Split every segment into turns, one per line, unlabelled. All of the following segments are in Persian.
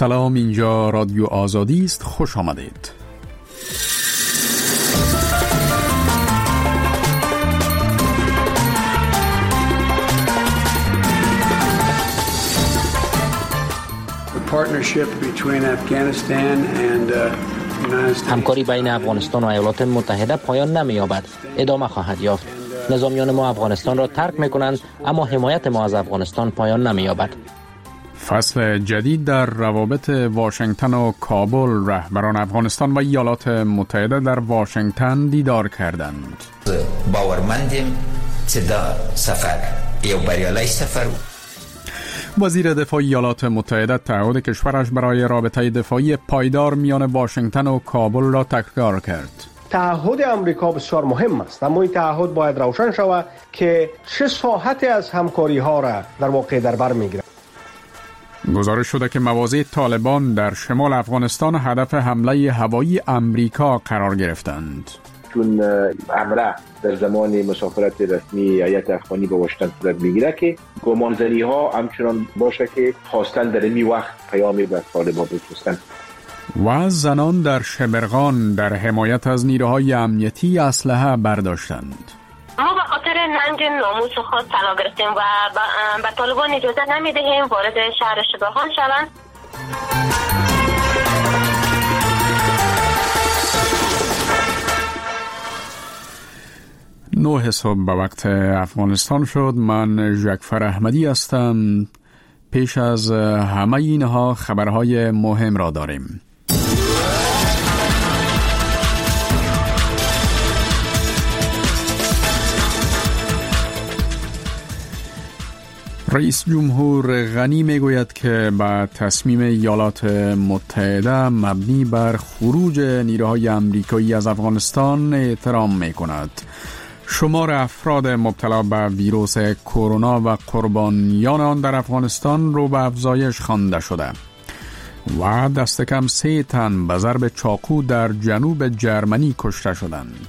سلام، اینجا رادیو آزادی است. خوش آمدید.
همکاری بین افغانستان و ایالات متحده پایان نمی‌یابد، ادامه خواهد یافت. نظامیان ما افغانستان را ترک می‌کنند، اما حمایت ما از افغانستان پایان نمی‌یابد.
فصل جدید در روابط واشنگتن و کابل. رهبران افغانستان و ایالات متحده در واشنگتن دیدار کردند.
باورمندیم که در سفر یا بریالی سفر.
وزیر دفاع ایالات متحده تعهد کشورش برای رابطه دفاعی پایدار میان واشنگتن و کابل را تکرار کرد.
تعهد امریکا بسیار مهم است، اما این تعهد باید روشن شود که چه ساحتی از همکاری ها را در واقع در بر میگیرد.
گزارش شده که مواضع طالبان در شمال افغانستان هدف حمله هوایی امریکا قرار گرفتند.
چون حمله در زمان مسافرت رسمی هیئت افغانی به واشنگتن صورت میگیره که گمانزنی ها همچنان باشه که خواستن در این وقت پیامی به طالبان بفرستند.
و زنان در شبرغان در حمایت از نیروهای امنیتی اسلحه برداشتند.
ما به خاطر ننگ ناموس خود طلا گرفتیم و به طالبان اجازه نمیدهیم وارد شهر شبرغان شوند.
9 صبح به وقت افغانستان شد. من جعفر احمدی هستم. پیش از همه اینها خبرهای مهم را داریم. رئیس جمهور غنی میگوید که به تصمیم ایالات متحده مبنی بر خروج نیروهای آمریکایی از افغانستان احترام میکند. شمار افراد مبتلا به ویروس کرونا و قربانیان آن در افغانستان رو به افزایش خوانده شده و دست کم 3 تن به ضرب چاقو در جنوب جرمنی کشته شدند.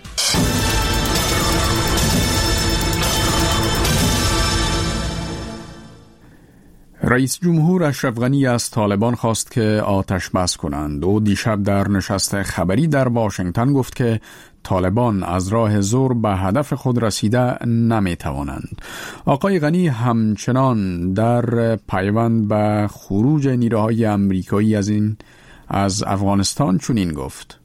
رئیس جمهور اشرف غنی از طالبان خواست که آتش بس کنند. او دیشب در نشست خبری در واشنگتن گفت که طالبان از راه زور به هدف خود رسیده نمی توانند. آقای غنی همچنان در پیوند به خروج نیروهای آمریکایی از افغانستان چنین گفت: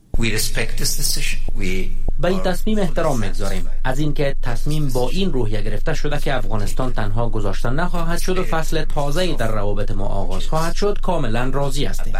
به این تصمیم احترام میگذاریم، از اینکه تصمیم با این روحیه گرفته شده که افغانستان تنها گذاشته نخواهد شد و فصل تازه‌ای در روابط ما آغاز خواهد شد، کاملا راضی هستیم.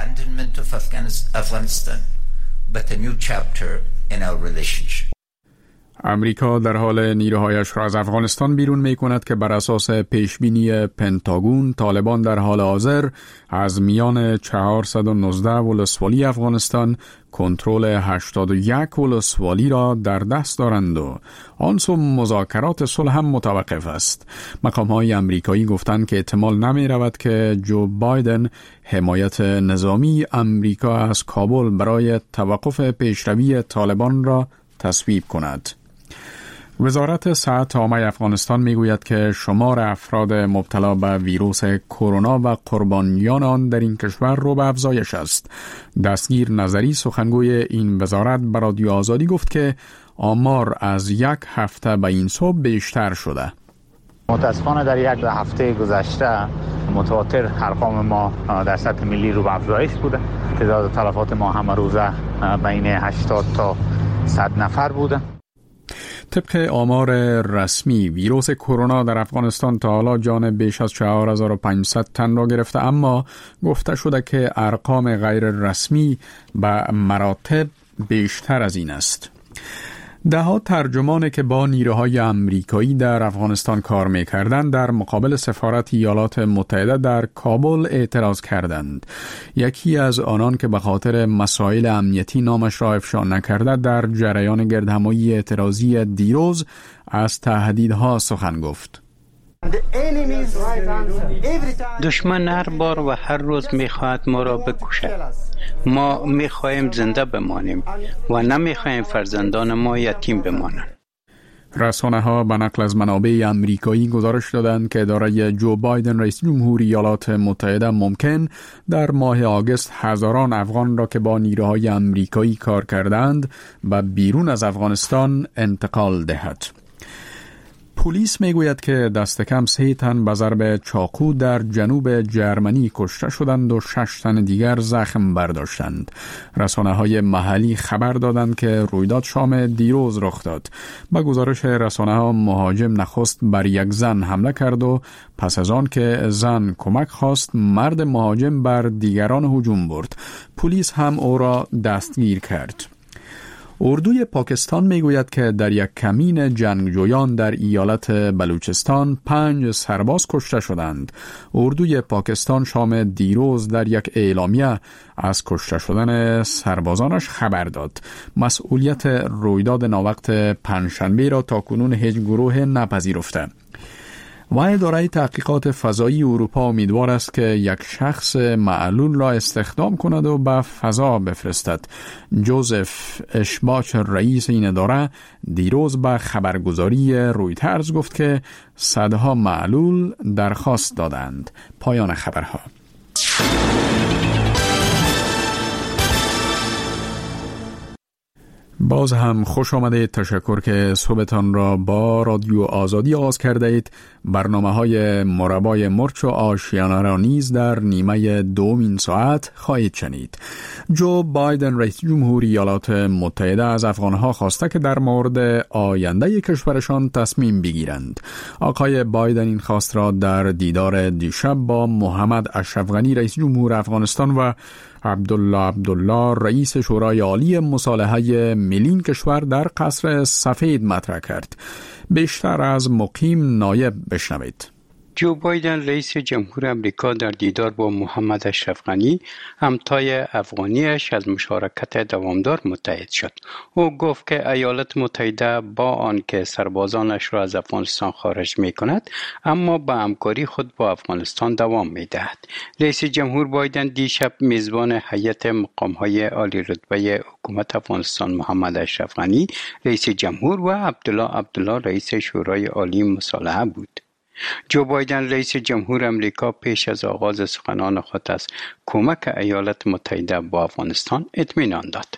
امریکا در حال نیروهایش را از افغانستان بیرون می کند که بر اساس پیشبینی پنتاگون طالبان در حال حاضر از میان 419 ولسوالی افغانستان کنترل 81 ولسوالی را در دست دارند و آن سو مذاکرات صلح هم متوقف است. مقام‌های امریکایی گفتند که احتمال نمی رود که جو بایدن حمایت نظامی امریکا از کابل برای توقف پیشروی طالبان را تصویب کند. وزارت صحت عامه افغانستان میگوید که شمار افراد مبتلا به ویروس کرونا و قربانیان آن در این کشور رو به افزایش است. دستگیر نظری سخنگوی این وزارت به رادیو آزادی گفت که آمار از 1 هفته به این صبح بیشتر شده.
متاسفانه در 1 هفته گذشته متواتر ارقام ما در سطح ملی رو به افزایش بوده. تعداد تلفات ما همه روزه بین 80 تا 100 نفر بوده.
طبق آمار رسمی ویروس کرونا در افغانستان تا حالا جان بیش از 4500 تن را گرفته، اما گفته شده که ارقام غیر رسمی به مراتب بیشتر از این است. ده‌ها ترجمانی که با نیروهای آمریکایی در افغانستان کار می‌کردند در مقابل سفارت ایالات متحده در کابل اعتراض کردند. یکی از آنان که به خاطر مسائل امنیتی نامش را افشا نکرده در جریان گردهمایی اعتراضی دیروز از تهدیدها سخن گفت.
دشمن هر بار و هر روز میخواهد ما را بکشد. ما میخواهیم زنده بمانیم و نمیخواهیم فرزندان ما یتیم بمانند.
رسانه‌ها به نقل از منابع امریکایی گزارش دادند که اداره جو بایدن رئیس جمهور ایالات متحده ممکن در ماه آگوست هزاران افغان را که با نیروهای امریکایی کار کردند به بیرون از افغانستان انتقال دهد. پلیس میگوید که دست کم 3 تن به ضرب چاقو در جنوب جرمنی کشته شدند و 6 تن دیگر زخم برداشتند. رسانه‌های محلی خبر دادند که رویداد شام دیروز رخ داد. با گزارش رسانه‌ها مهاجم نخست بر یک زن حمله کرد و پس از آن که زن کمک خواست مرد مهاجم بر دیگران هجوم برد. پلیس هم او را دستگیر کرد. اردوی پاکستان میگوید که در یک کمین جنگجویان در ایالت بلوچستان 5 سرباز کشته شدند. اردوی پاکستان شام دیروز در یک اعلامیه از کشته شدن سربازانش خبر داد. مسئولیت رویداد ناوقت پنجشنبه را تاکنون هیچ گروه نپذیرفته. و اداره تحقیقات فضایی اروپا امیدوار است که یک شخص معلول را استخدام کند و به فضا بفرستد. جوزف اشباچ رئیس این اداره دیروز به خبرگزاری رویترز گفت که صدها معلول درخواست دادند. پایان خبرها. باز هم خوش آمده. تشکر که صبحتان را با رادیو آزادی آغاز کرده اید. برنامه‌های مربای مرچ و آشیانه را نیز در نیمه دومین ساعت خواهید شنید. جو بایدن رئیس جمهور ایالات متحده از افغانها خواسته که در مورد آینده کشورشان تصمیم بگیرند. آقای بایدن این خواست را در دیدار دیشب با محمد اشرف غنی رئیس جمهور افغانستان و عبدالله رئیس شورای عالی مصالحه ملی کشور در قصر سفید مطرح کرد. بیشتر از مقیم نایب بشنوید.
جو بایدن رئیس جمهور امریکا در دیدار با محمد اشرف غنی همتای افغانیش از مشارکت دوامدار متعهد شد. او گفت که ایالات متحده با آنکه سربازانش را از افغانستان خارج می کند اما با همکاری خود با افغانستان دوام می دهد. رئیس جمهور بایدن دیشب میزبان هیئت مقام‌های عالی رتبه حکومت افغانستان محمد اشرف غنی رئیس جمهور و عبدالله رئیس شورای عالی مصالحه بود. جو بایدن رئیس جمهور امریکا پیش از آغاز سخنان خود از کمک ایالات متحده با افغانستان اطمینان داد.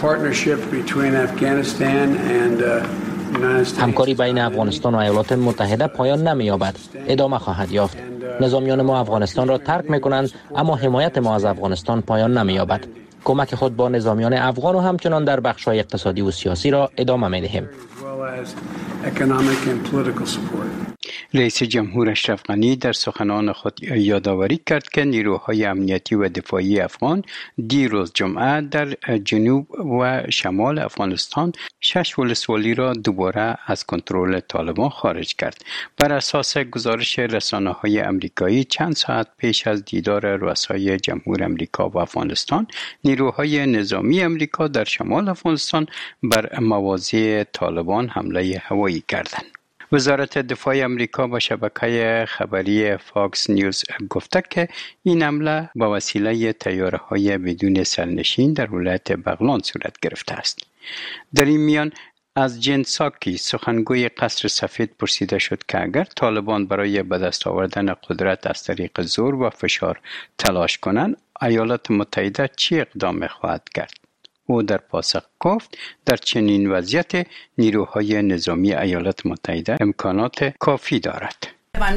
همکاری بین افغانستان و ایالات متحده پایان نمی‌یابد، ادامه خواهد یافت. نظامیان ما افغانستان را ترک می‌کنند اما حمایت ما از افغانستان پایان نمی‌یابد. کمک خود با نظامیان افغان و همچنان در بخش‌های اقتصادی و سیاسی را ادامه می‌دهیم.
رئیس جمهور اشرف غنی در سخنان خود یادآوری کرد که نیروهای امنیتی و دفاعی افغان دیروز جمعه در جنوب و شمال افغانستان 6 ولسوالی را دوباره از کنترل طالبان خارج کرد. بر اساس گزارش رسانه‌های امریکایی چند ساعت پیش از دیدار رؤسای جمهور امریکا و افغانستان، نیروهای نظامی امریکا در شمال افغانستان بر مواضع طالبان حمله هوایی کردند. وزارت دفاع امریکا با شبکه خبری فاکس نیوز گفته که این حمله با وسیله طیاره‌های بدون سرنشین در ولایت بغلان صورت گرفته است. در این میان از جن ساکی سخنگوی قصر سفید پرسیده شد که اگر طالبان برای به دست آوردن قدرت از طریق زور و فشار تلاش کنند، ایالات متحده چه اقدام خواهد کرد؟ او در پاسخ گفت در چنین وضعیت نیروهای نظامی ایالات متحده امکانات کافی دارد.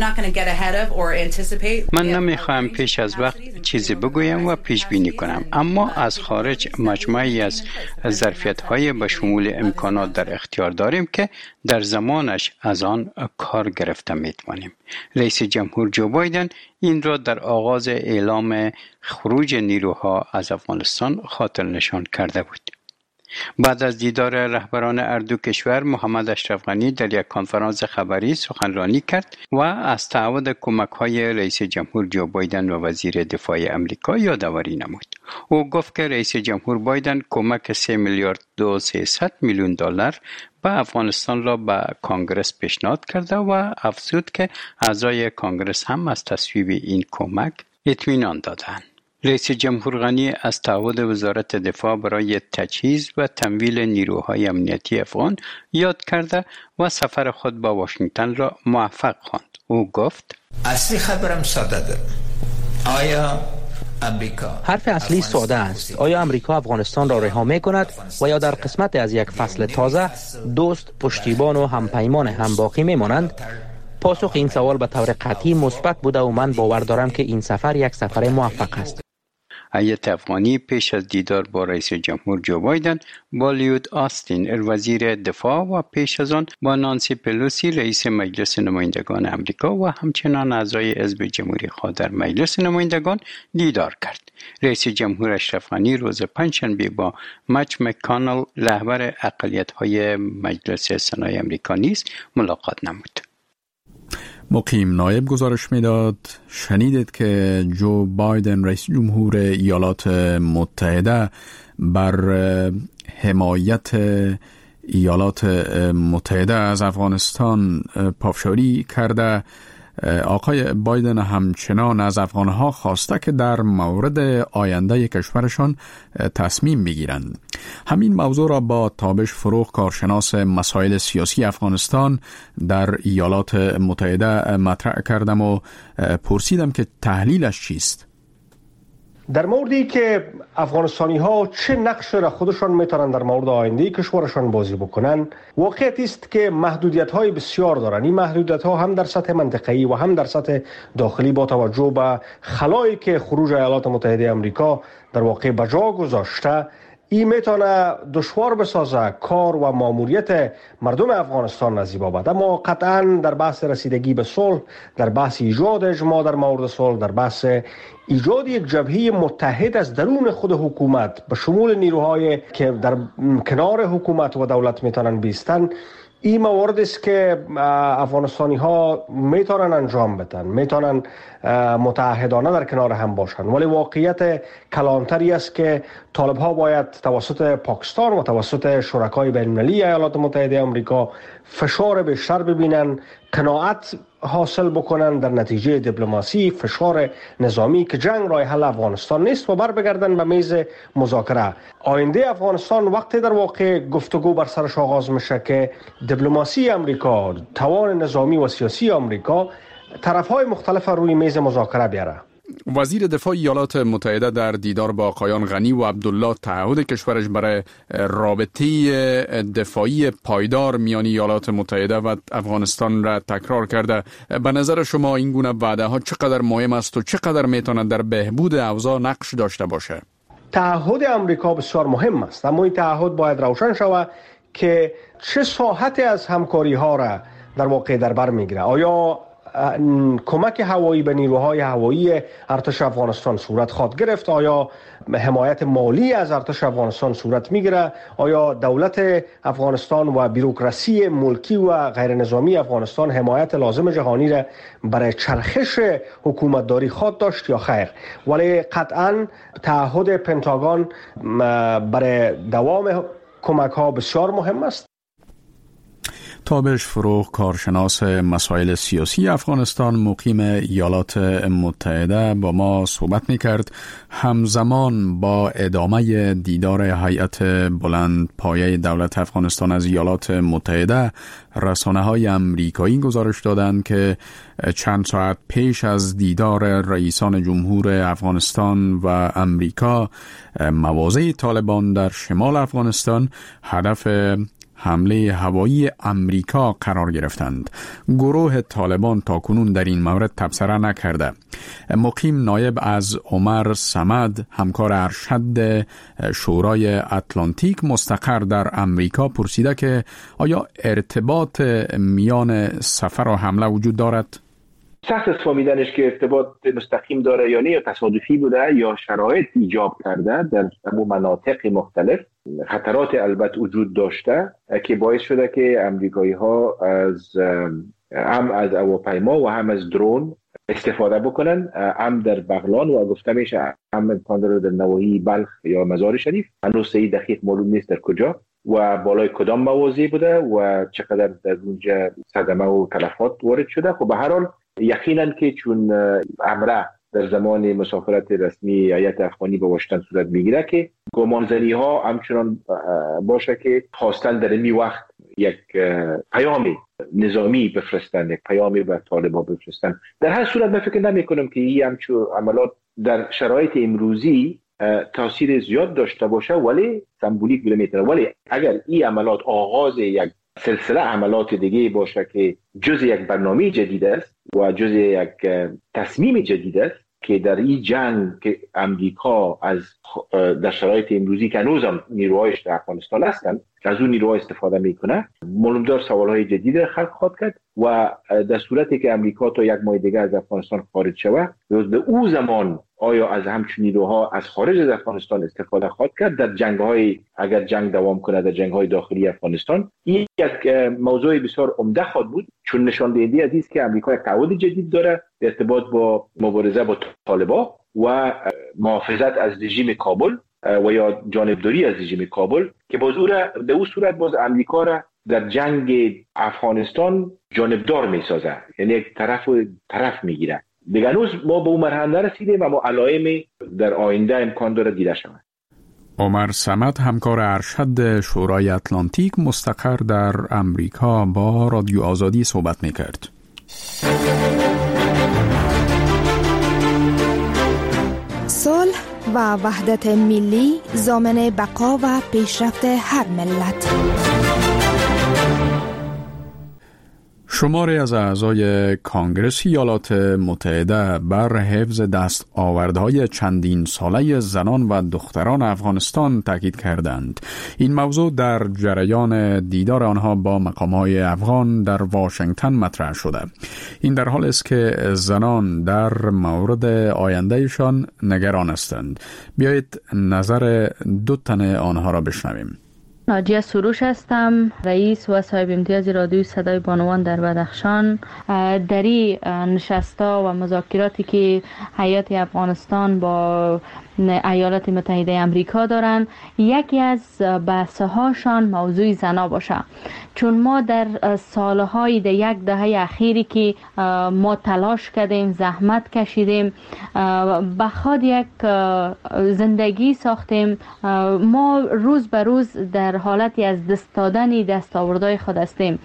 من نمیخواهم پیش از وقت چیزی بگویم و پیش بینی کنم، اما از خارج مجموعی از ظرفیت‌های به شمول امکانات در اختیار داریم که در زمانش از آن کار گرفته می‌توانیم. رئیس جمهور جو بایدن این را در آغاز اعلام خروج نیروها از افغانستان خاطر نشان کرده بود. بعد از دیدار رهبران هر دو کشور، محمد اشرف غنی در یک کنفرانس خبری سخنرانی کرد و از تعهد کمک‌های رئیس جمهور جو بایدن و وزیر دفاع امریکا یادآوری نمود. او گفت که رئیس جمهور بایدن کمک 3 میلیارد و 300 میلیون دلار به افغانستان را به کانگرس پیشنهاد کرده و افزود که اعضای کانگرس هم از تصویب این کمک اطمینان دادند. رئیس جمهور غنی از تعهد وزارت دفاع برای تجهیز و تمویل نیروهای امنیتی افغان یاد کرده و سفر خود با واشنگتن را موفق خواند. او گفت:
اصلی خبرم ساده ده. آیا
حرف اصلی ساده است. آیا امریکا افغانستان را رها می کند و یا در قسمت از یک فصل تازه دوست، پشتیبان و همپیمان هم باقی می مانند؟ پاسخ این سوال به طور قطعی مثبت بوده و من باور دارم که این سفر یک سفر موفق است.
هیئت افغانی پیش از دیدار با رئیس جمهور جو بایدن با لیود آستین وزیر دفاع و پیش از آن با نانسی پلوسی رئیس مجلس نمایندگان امریکا و همچنان اعضای حزب جمهوری خواه در مجلس نمایندگان دیدار کرد. رئیس جمهور اشرف غنی روز پنجشنبه با مچ مکانل رهبر اقلیت‌های مجلس سنای امریکا نیز ملاقات نمود.
مقیم نایب گزارش میداد شنیدید که جو بایدن رئیس جمهور ایالات متحده بر حمایت ایالات متحده از افغانستان پافشاری کرده. آقای بایدن همچنان از افغانها خواسته که در مورد آینده کشورشان تصمیم بگیرند. همین موضوع را با تابش فروغ، کارشناس مسائل سیاسی افغانستان در ایالات متحده مطرح کردم و پرسیدم که تحلیلش چیست.
در موردی که افغانستانی ها چه نقش را خودشان میتونن در مورد آینده کشورشان بازی بکنن، واقعیت است که محدودیت های بسیار دارن. این محدودیت ها هم در سطح منطقه‌ای و هم در سطح داخلی با توجه به خلایی که خروج ایالات متحده آمریکا در واقع بجا گذاشته، این میتونه دشوار بسازه کار و ماموریت مردم افغانستان نزیبابد. اما قطعا در بحث رسیدگی به صلح، در بحث ایجاد اجماع در مورد صلح، در بحث ایجاد یک جبهه متحد از درون خود حکومت به شمول نیروهای که در کنار حکومت و دولت میتونن بیستن، این موارد است که افغانستانی ها میتونن انجام بدن، میتونن متحدانه در کنار هم باشن. ولی واقعیت کلانتری است که طالب ها باید توسط پاکستان و توسط شرکای بین المللی ایالات متحده آمریکا فشار بیشتر ببینن، قناعت حاصل بکنن در نتیجه دیپلماسی، فشار نظامی که جنگ راه حل افغانستان نیست و بر بگردن به میز مذاکره. آینده افغانستان وقتی در واقع گفتگو بر سرش آغاز میشه که دیپلماسی آمریکا، توان نظامی و سیاسی آمریکا طرف‌های مختلف روی میز مذاکره بیاره.
وزیر دفاع ایالات متحده در دیدار با آقایان غنی و عبدالله تعهد کشورش برای رابطه دفاعی پایدار میان ایالات متحده و افغانستان را تکرار کرده. به نظر شما این گونه وعده ها چقدر مهم است و چقدر میتونه در بهبود اوضاع نقش داشته باشه؟
تعهد امریکا بسیار مهم است، اما این تعهد باید روشن شود که چه ساحتی از همکاری ها را در واقع در بر میگیره. آیا کمک هوایی به نیروهای هوایی ارتش افغانستان صورت خواهد گرفت؟ آیا حمایت مالی از ارتش افغانستان صورت میگیره؟ آیا دولت افغانستان و بوروکراسی ملکی و غیر نظامی افغانستان حمایت لازم جهانی را برای چرخش حکومتداری خواهد داشت یا خیر؟ ولی قطعا تعهد پنتاگون برای دوام کمک ها بسیار مهم است.
تابش فروغ، کارشناس مسائل سیاسی افغانستان مقیم ایالات متحده با ما صحبت می‌کرد. همزمان با ادامه دیدار هیئت بلند پایه دولت افغانستان از ایالات متحده، رسانه‌های آمریکایی گزارش دادند که چند ساعت پیش از دیدار رئیسان جمهور افغانستان و امریکا، مواضع طالبان در شمال افغانستان هدف حمله هوایی امریکا قرار گرفتند. گروه طالبان تاکنون در این مورد تبصره نکرده. مقیم نایب از عمر صمد، همکار ارشد شورای اتلانتیک مستقر در امریکا، پرسیده که آیا ارتباط میان سفر و حمله وجود دارد؟
سخت است فهمیدنش که ارتباط مستقیم داره یا نه، یا تصادفی بوده یا شرایط ایجاب کرده در مناطق مختلف. خطرات البته وجود داشته که باعث شده که امریکایی ها هم از هواپیما و هم از درون استفاده بکنن، هم در بغلان و گفته میشه هم امکان داره در نواحی بلخ یا مزار شریف. هنوز صحیح دقیق معلوم نیست در کجا و بالای کدام مواضع بوده و چقدر در اونجا صدمه و تلفات وارد شده. خب به هر حال یقینا که چون امره در زمان مسافرت رسمی هیئت افغانی به واشنگتن صورت میگیره که گمانزنی ها همچنان باشه که خواستن در این وقت یک پیام نظامی بفرستن، یک پیامی به طالبان بفرستن. در هر صورت من فکر نمی کنم که این همچون عملات در شرایط امروزی تاثیر زیاد داشته باشه، ولی سمبولیک بوده میتونه. ولی اگر این عملات آغاز یک سلسله عملات دیگه باشه که جز یک برنامه جدید است و جز یک تصمیم جدید است که در این جنگ که امریکا از در شرایط امروزی که هنوز هم نیروهایش در افغانستان هستند از اون نیروها استفاده میکنه، معلومدار سوالهای جدید خلق خواهد کرد و در صورتی که امریکا تا یک ماه دیگه از افغانستان خارج شود، به او زمان آیا از همچون نیروها از خارج از افغانستان استفاده خواهد کرد در جنگ‌های، اگر جنگ دوام کنه در جنگ‌های داخلی افغانستان. این یک موضوع بسیار عمده خواهد بود، چون نشان دهنده از است که امریکا یک تعهد جدید داره در ارتباط با مبارزه با طالبان و محافظت از رژیم کابل و یا جانبداری از رژیم کابل، که باز او را در اون صورت باز امریکا را در جنگ افغانستان جانبدار میسازه، یعنی یک طرف میگیره. دیگه هنوز ما به اون مرحله نرسیدیم و علائم در آینده امکان داره دیده شود.
عمر صمد، همکار ارشد شورای اتلانتیک مستقر در امریکا، با رادیو آزادی صحبت میکرد.
صلح و وحدت ملی ضامن بقا و پیشرفت هر ملت.
شماری از اعضای کانگرس ایالات متحده بر حفظ دستاوردهای چندین ساله زنان و دختران افغانستان تاکید کردند. این موضوع در جریان دیدار آنها با مقام‌های افغان در واشنگتن مطرح شده. این در حال است که زنان در مورد آیندهشان نگران هستند. بیایید نظر دو تن آنها را بشنویم.
ناجیه سروش هستم، رئیس و صاحب امتیاز رادیوی صدای بانوان در بدخشان. در این نشست‌ها و مذاکراتی که هیئت افغانستان با ایالات متحده امریکا دارن، یکی از بحث‌هاشان موضوع زنا باشه، چون ما در سالهای در یک دهه اخیری که ما تلاش کردیم، زحمت کشیدیم، بخواد یک زندگی ساختیم، ما روز به روز در حالتی از دست دادن دستاوردهای خود هستیم.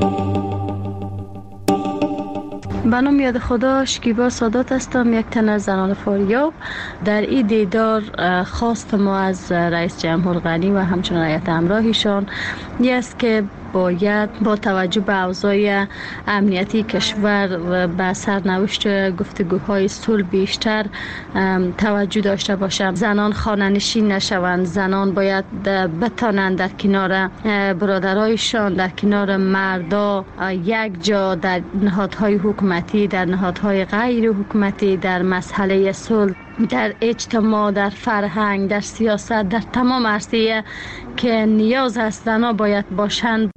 به نام یاد خدا شکیبا سادات هستم، یک تن از زنان فاریاب. در این دیدار خواست ما از رئیس جمهور غنی و همچنین هیئت همراهیشان این است که باید با توجه به اوضاع امنیتی کشور و به سرنوشت گفتگوهای صلح بیشتر توجه داشته باشم. زنان خانه‌نشین نشوند، زنان باید بتانند در کنار برادرایشان، در کنار مردا یک جا در نهادهای حکومتی، در نهادهای غیر حکومتی، در مسئله صلح، در اجتماع، در فرهنگ، در سیاست، در تمام عرصه که نیاز هست زنان باید باشند.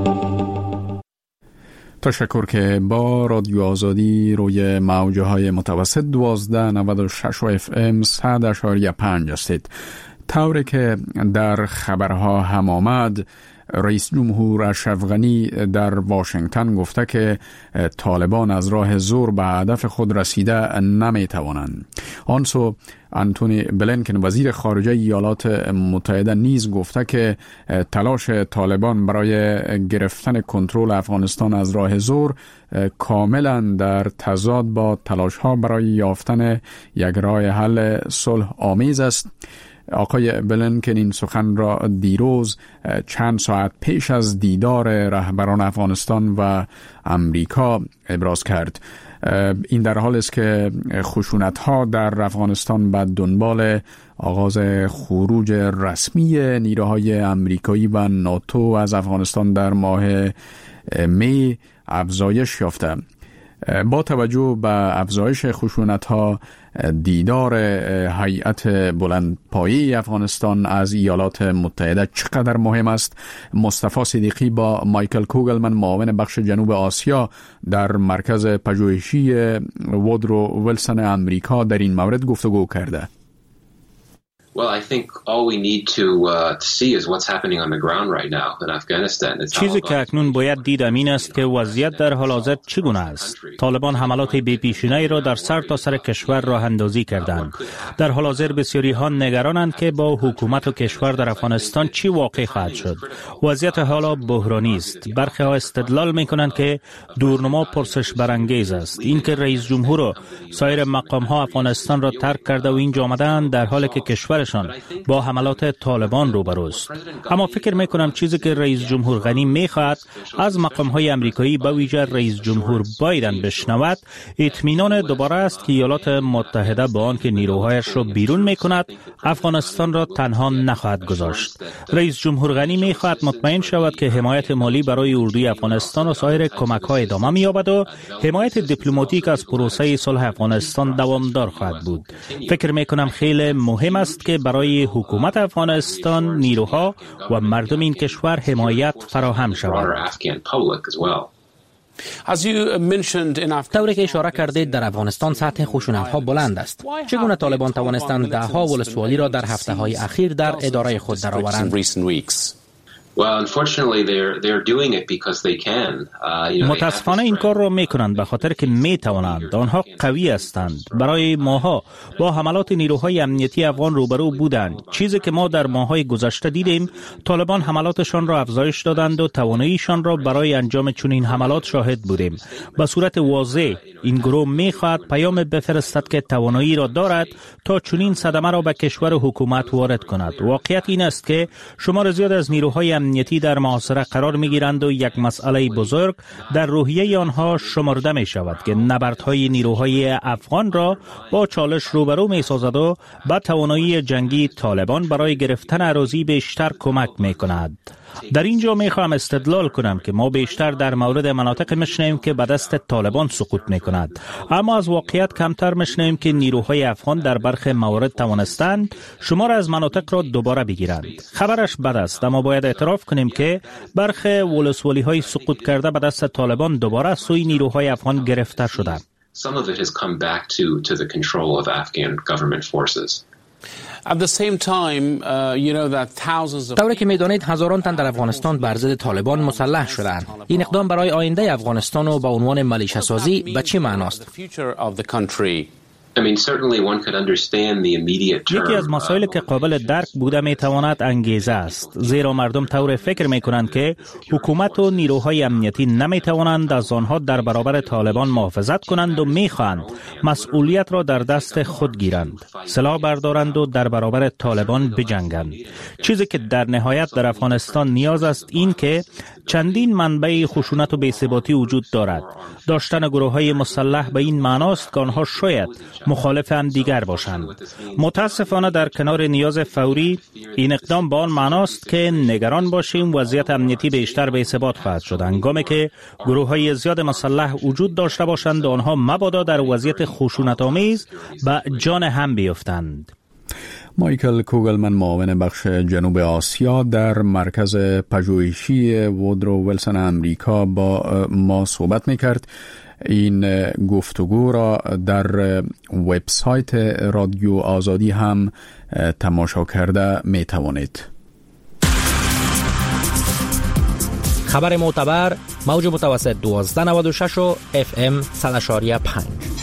تشکر که با رادیو آزادی روی موجهای متوسط 1296 FM 100.5 هستید. طوری که در خبرها هم آمد، رئیس جمهور اشرف غنی در واشنگتن گفته که طالبان از راه زور به هدف خود رسیده نمی توانند. آنسو آنتونی بلینکن وزیر خارجه ایالات متحده نیز گفته که تلاش طالبان برای گرفتن کنترل افغانستان از راه زور کاملا در تضاد با تلاش‌ها برای یافتن یک راه حل صلح آمیز است. آقای بلینکن این سخن را دیروز چند ساعت پیش از دیدار رهبران افغانستان و امریکا ابراز کرد. این در حال است که خشونت‌ها در افغانستان بعد دنبال آغاز خروج رسمی نیروهای امریکایی و ناتو از افغانستان در ماه می افزایش یافته. با توجه به افزایش خشونت‌ها، دیدار هیئت بلندپایه افغانستان از ایالات متحده چقدر مهم است؟ مصطفی صدیقی با مایکل کوگلمن، معاون بخش جنوب آسیا در مرکز پژوهشی وودرو ویلسون امریکا، در این مورد گفتگو کرده.
چیزی که اکنون باید دید این است که وضعیت در حال حاضر چگونه است. طالبان حملات بی‌پیشینه‌ای را در سر تا سر کشور راه اندازی کردند. در حال حاضر بسیاری ها نگرانند که با حکومت و کشور در افغانستان چی واقع خواهد شد. وضعیت حالا بحرانی است. برخی ها استدلال می‌کنند که دورنما پرسش برانگیز است. اینکه رئیس جمهور و سایر مقام ها افغانستان را ترک کرده و اینجا آمدند در حالی که کشورشان با حملات طالبان روبروست. اما فکر میکنم چیزی که رئیس جمهور غنی میخواهد از مقام های امریکایی به ویژه رئیس جمهور بایدن بشنود اطمینان دوباره است که ایالات متحده با آنکه نیروهایش را بیرون میکند افغانستان را تنها نخواهد گذاشت. رئیس جمهور غنی میخواهد مطمئن شود که حمایت مالی برای اردوی افغانستان و سایر کمک های ادامه مییابد و حمایت دیپلماتیک از پروسه صلح افغانستان دوامدار خواهد بود. فکر میکنم خیلی مهم است که برای حکومت افغانستان نیروها و مردم این کشور حمایت فراهم شود.
طوری که اشاره کردید در افغانستان سطح خشونت‌ها بلند است. چگونه طالبان توانستند ده‌ها ولسوالی را در هفته‌های اخیر در اداره خود درآورند؟
متاسفانه این کار را میکنند به خاطر که میتوانند. آنها قوی هستند. برای ماها با حملات نیروهای امنیتی افغان روبرو بودند. چیزی که ما در ماهای گذشته دیدیم، طالبان حملاتشان را افزایش دادند و تواناییشان را برای انجام چنین حملات شاهد بودیم. به صورت واضح این گروه میخواهد پیام بفرستد که توانایی را دارد تا چنین صدمه را به کشور و حکومت وارد کند. واقعیت این است که شمار زیاد از نیروهای امنیتی در محاصره قرار میگیرند و یک مسئله بزرگ در روحیه آنها شمرده می شود که نبردهای نیروهای افغان را با چالش روبرو می سازد و به توانایی جنگی طالبان برای گرفتن اراضی بیشتر کمک می کند. در اینجا میخوام استدلال کنم که ما بیشتر در مورد مناطق میشنویم که به دست طالبان سقوط میکند، اما از واقعیت کمتر میشنویم که نیروهای افغان در برخی موارد توانستند شمار از مناطق را دوباره بگیرند. خبرش بد است، اما باید اعتراف کنیم که برخی ولسوالی های سقوط کرده به دست طالبان دوباره سوی نیروهای افغان گرفته شدند.
طوری که میدانید هزاران تن در افغانستان بر ضد طالبان مسلح شدند. این اقدام برای آینده افغانستان و با عنوان ملیشه سازی به چه معناست؟
یکی از مسائلی که قابل درک بوده میتواند انگیزه است، زیرا مردم طور فکر میکنند که حکومت و نیروهای امنیتی نمیتوانند از آنها در برابر طالبان محافظت کنند و میخواهند مسئولیت را در دست خود گیرند، سلاح بردارند و در برابر طالبان بجنگند. چیزی که در نهایت در افغانستان نیاز است این که چندین منبع خشونت و بی‌ثباتی وجود دارد. داشتن گروه‌های مسلح به این معناست که آنها شاید مخالف هم دیگر باشند. متاسفانه در کنار نیاز فوری این اقدام به آن معناست که نگران باشیم وضعیت امنیتی بیشتر بی‌ثبات خواهد شد، هنگامی که گروه‌های زیاد مسلح وجود داشته باشند و آنها مبادا در وضعیت خشونت‌آمیز به جان هم بیفتند.
مایکل کوگلمن، معاون بخش جنوب آسیا در مرکز پژوهشی وودرو ویلسون امریکا با ما صحبت می‌کرد. این گفتگو را در وبسایت رادیو آزادی هم تماشا کرده می توانید.
خبر معتبر، موج متوسط 1296 و FM 100.5.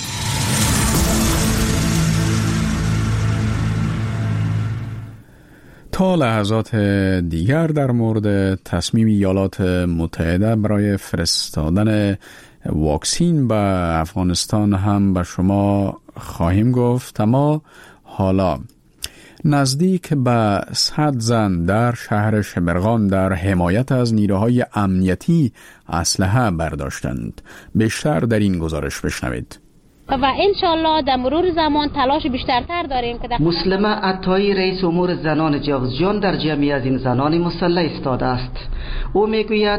تا لحظات دیگر در مورد تصمیم ایالات متحده برای فرستادن واکسین به افغانستان هم به شما خواهیم گفت. اما حالا نزدیک به 100 زن در شهر شبرغان در حمایت از نیروهای امنیتی اسلحه برداشتند. بیشتر در این گزارش بشنوید.
و انشالله در مرور زمان تلاش بیشترتر داریم که
مسلمه عطایی رئیس امور زنان جوزجان در جمعی از این زنان مسلح ایستاده است. او میگوید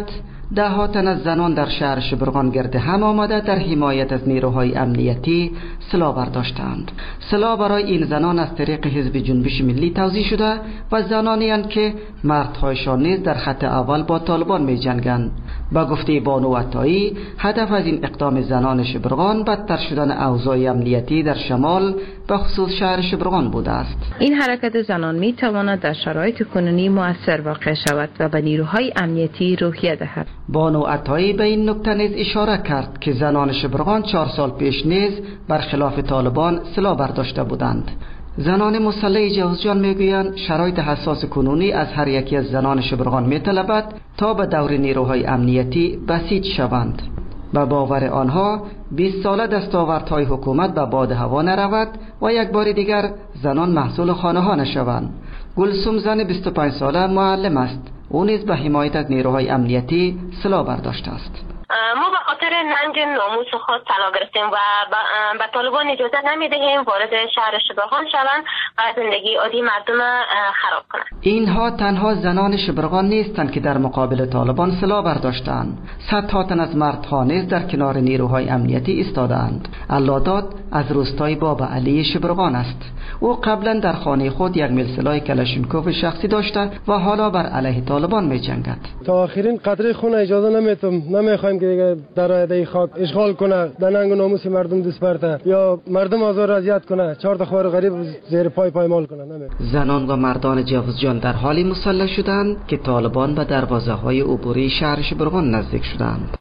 ده ها تن از زنان در شهر شبرغان گرد هم آمده در حمایت از نیروهای امنیتی سلاح برداشتند. سلاح برای این زنان از طریق حزب جنبش ملی توزیع شده و زنانی اند که مردهایشان نیز در خط اول با طالبان می جنگند. با گفته بانو عطایی، هدف از این اقدام زنان شبرغان بدتر شدن اوضاع امنیتی در شمال به خصوص شهر شبرغان بوده است.
این حرکت زنان می تواند در شرایط کنونی مؤثر واقع شود و به نیروهای امنیتی روحیه دهد.
بانو عطایی به این نکته نیز اشاره کرد که زنان شبرغان 4 سال پیش نیز برخلاف طالبان سلاح برداشته بودند. زنان مسلح جوزجان میگویند شرایط حساس کنونی از هر یکی از زنان شبرغان میطلبد تا به دور نیروهای امنیتی بسیج شوند. به باور آنها 20 ساله دستاوردهای حکومت به باد هوا نرود و یک بار دیگر زنان محصول خانه ها نشوند. گلسوم زن 25 ساله معلم است. او نیز به حمایت از نیروهای امنیتی سلاح برداشته است.
ما به خاطر ننگ ناموس خود طلا گرفتیم و به طالبان اجازه نمیدهیم وارد شهر شبرغان شوند و زندگی عادی مردم خراب کنند.
اینها تنها زنان شبرغان نیستند که در مقابل طالبان سلاح برداشتند. صدها تن از مردها نیز در کنار نیروهای امنیتی ایستادند. اللهداد از روستای بابا علی شبرغان است. او قبلا در خانه خود یک میل سلاح کلاشینکوف شخصی داشته و حالا بر علیه طالبان می جنگد.
تا آخرین قطره خون اجازه نمیخوایم که دیگه در آینده خاک اشغال کنه، در ننگ و ناموس مردم دست برته یا مردم آزار اذیت کنه، 4 تا خوار غریب زیر پای پایمال کنه.
زنان و مردان جوزجان در حالی مسلح شدند که طالبان به دروازه‌های عبوری شهر شبرغان نزدیک شدند.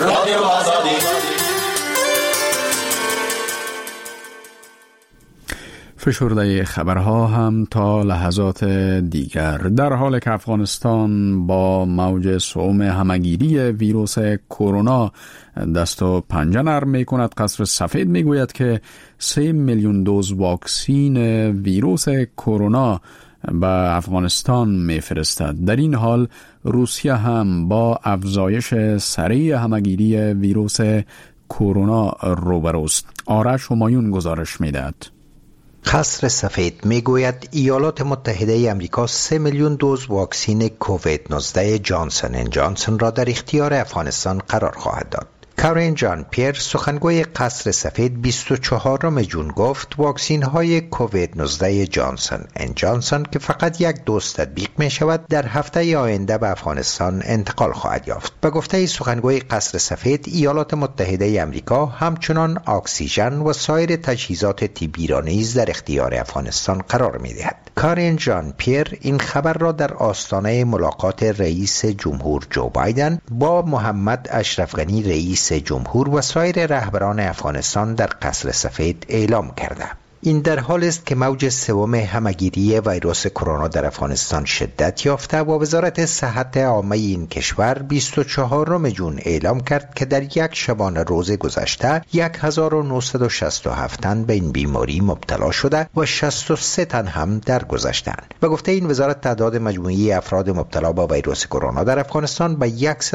فشرده خبرها هم تا لحظات دیگر. در حالی که افغانستان با موج سوم همگیری ویروس کرونا دست و پنجه نرم می کند، قصر سفید می گوید که 3 میلیون دوز واکسین ویروس کرونا به افغانستان می فرستد. در این حال روسیه هم با افزایش سریع همگیری ویروس کرونا روبروست. آرش همایون گزارش می دهد.
قصر سفید میگوید ایالات متحده آمریکا 3 میلیون دوز واکسین کووید 19 جانسن اند جانسن را در اختیار افغانستان قرار خواهد داد. کارین جان پیر سخنگوی قصر سفید 24 جون گفت واکسین های کووید 19 جانسن اند جانسن که فقط یک دوز تطبیق می شود در هفته آینده به افغانستان انتقال خواهد یافت. به گفته سخنگوی قصر سفید ایالات متحده آمریکا همچنان اکسیژن و سایر تجهیزات طبی را نیز در اختیار افغانستان قرار می دهد. کارین جان پیر این خبر را در آستانه ملاقات رئیس جمهور جو بایدن با محمد اشرف غنی رئیس جمهور و سایر رهبران افغانستان در قصر سفید اعلام کرده. این در حال است که موج سوم همگیری ویروس کرونا در افغانستان شدت یافته و وزارت صحت عامه این کشور 24 جون اعلام کرد که در یک شبانه روز گذشته 1967 تن به این بیماری مبتلا شده و 63 تن هم درگذشتند. به گفته این وزارت تعداد مجموعی افراد مبتلا به ویروس کرونا در افغانستان به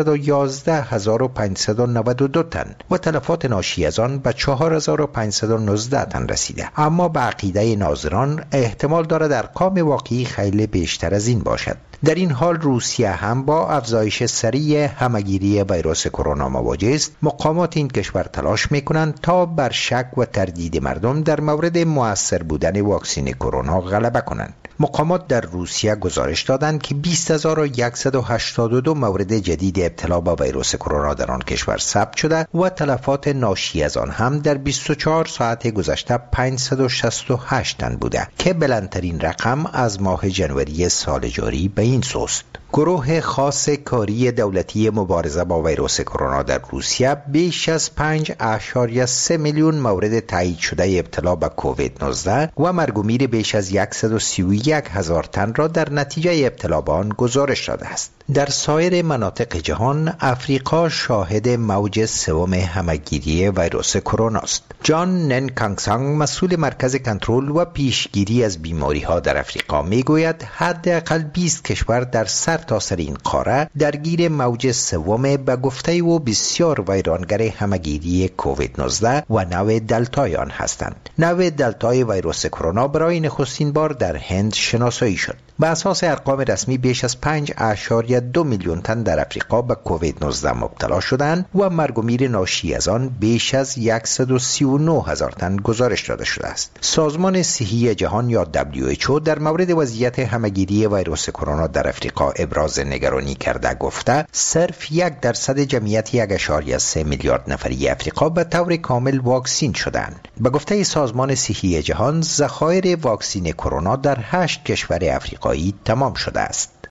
111592 تن و تلفات ناشی از آن به 4519 تن رسیده. اما به عقیده ناظران احتمال دارد ارقام واقعی خیلی بیشتر از این باشد. در این حال روسیه هم با افزایش سریع همگیری ویروس کرونا مواجه است. مقامات این کشور تلاش می‌کنند تا بر شک و تردید مردم در مورد مؤثر بودن واکسن کرونا غلبه کنند. مقامات در روسیه گزارش دادند که 20182 مورد جدید ابتلا به ویروس کرونا در آن کشور ثبت شده و تلفات ناشی از آن هم در 24 ساعت گذشته 568 تن بوده که بلندترین رقم از ماه ژانویه سال جاری به این سوست. گروه خاص کاری دولتی مبارزه با ویروس کرونا در روسیه بیش از 5.3 میلیون مورد تایید شده ابتلا به کووید 19 و مرگ و میر بیش از 131,000 تن را در نتیجه ابتلا به آن گزارش داده است. در سایر مناطق جهان افریقا شاهد موج سوم همگیری ویروس کرونا است. جان ننکانگسانگ مسئول مرکز کنترل و پیشگیری از بیماری ها در افریقا میگوید حداقل 20 کشور در سرتاسر این قاره درگیر موج سوم به گفته او بسیار ویرانگر همگیری کووید 19 و نوع دلتای آن هستند. نوع دلتای ویروس کرونا برای نخستین بار در هند شناسایی شد. به اساس ارقام رسمی بیش از 5.2 میلیون تن در افریقا به کووید 19 مبتلا شدند و مرگ و میر ناشی از آن بیش از 139,000 تن گزارش داده شده است. سازمان صحی جهان یا WHO در مورد وضعیت همهگیری ویروس کرونا در افریقا ابراز نگرانی کرده گفته صرف 1% جمعیت 1.3 میلیارد نفری افریقا به طور کامل واکسین شدند. به گفته سازمان صحی جهان ذخایر واکسین کرونا در 8 کشور افریقایی تمام شده است.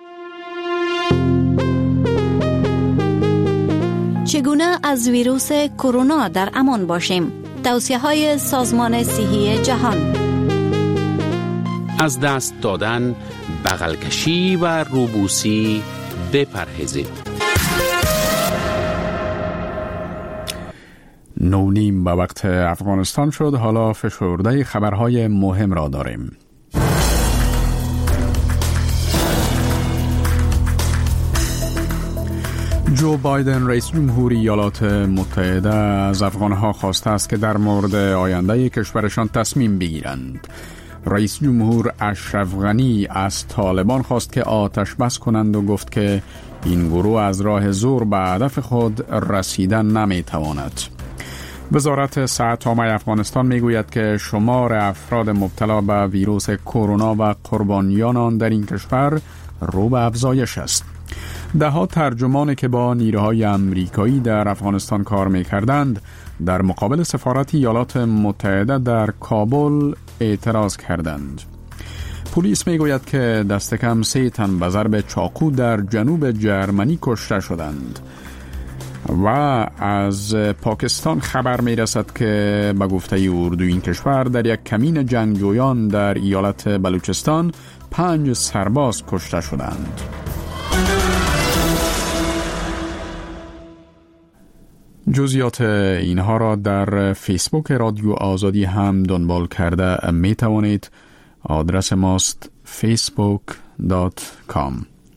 چگونه از ویروس کرونا در امان باشیم؟ توصیه‌های سازمان صحی جهان:
از دست دادن، بغل کشی و روبوسی بپرهیزید.
9:30 به وقت افغانستان شد. حالا فشرده خبرهای مهم را داریم. جو بایدن رئیس جمهوری ایالات متحده از افغانها خواسته است که در مورد آینده کشورشان تصمیم بگیرند. رئیس جمهور اشرف غنی از طالبان خواست که آتش بس کنند و گفت که این گروه از راه زور به هدف خود رسیدن نمیتواند. وزارت صحت عامه افغانستان میگوید که شمار افراد مبتلا به ویروس کرونا و قربانیان آن در این کشور رو به افزایش است. ده‌ها ترجمان که با نیروهای آمریکایی در افغانستان کار می‌کردند در مقابل سفارت ایالات متحده در کابل اعتراض کردند. پلیس میگوید که دست کم 3 تن به ضرب چاقو در جنوب جرمنی کشته شدند. و از پاکستان خبر میرسد که به گفته اردو این کشور در یک کمین جنگجویان در ایالت بلوچستان 5 سرباز کشته شدند. جزئیات اینها را در فیسبوک رادیو آزادی هم دنبال کرده می توانید. آدرس ماست facebook.com.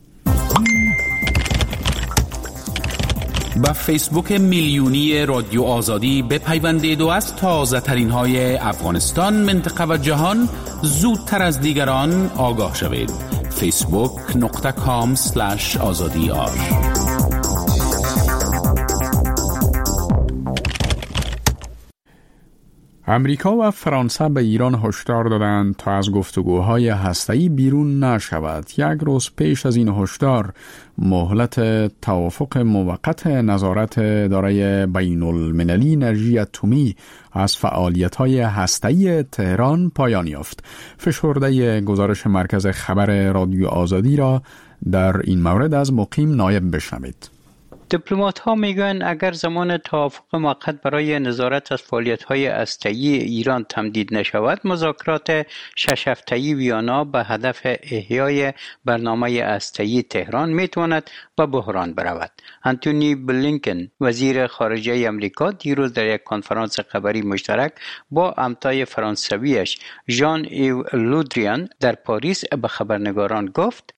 با فیسبوک میلیونی رادیو آزادی بپیوندید و از تازه ترین های افغانستان، منطقه و جهان زودتر از دیگران آگاه شوید. facebook.com/azadi.
امریکا و فرانسه به ایران هشدار دادند تا از گفتگوهای هسته‌ای بیرون نشود. یک روز پیش از این هشدار، مهلت توافق موقت نظارت اداره بین‌المللی انرژی اتمی از فعالیت‌های هسته‌ای تهران پایان یافت. فشرده گزارش مرکز خبر رادیو آزادی را در این مورد از مقیم نایب بشنوید.
دیپلمات ها میگویند اگر زمان توافق موقت برای نظارت از فعالیت‌های هسته‌ای ایران تمدید نشود، مذاکرات 6 هفته‌ای ویانا به هدف احیای برنامه هسته‌ای تهران میتواند به بحران برود. آنتونی بلینکن وزیر خارجه آمریکا دیروز در یک کنفرانس خبری مشترک با همتای فرانسویش ژان ایو لودریان در پاریس به خبرنگاران گفت: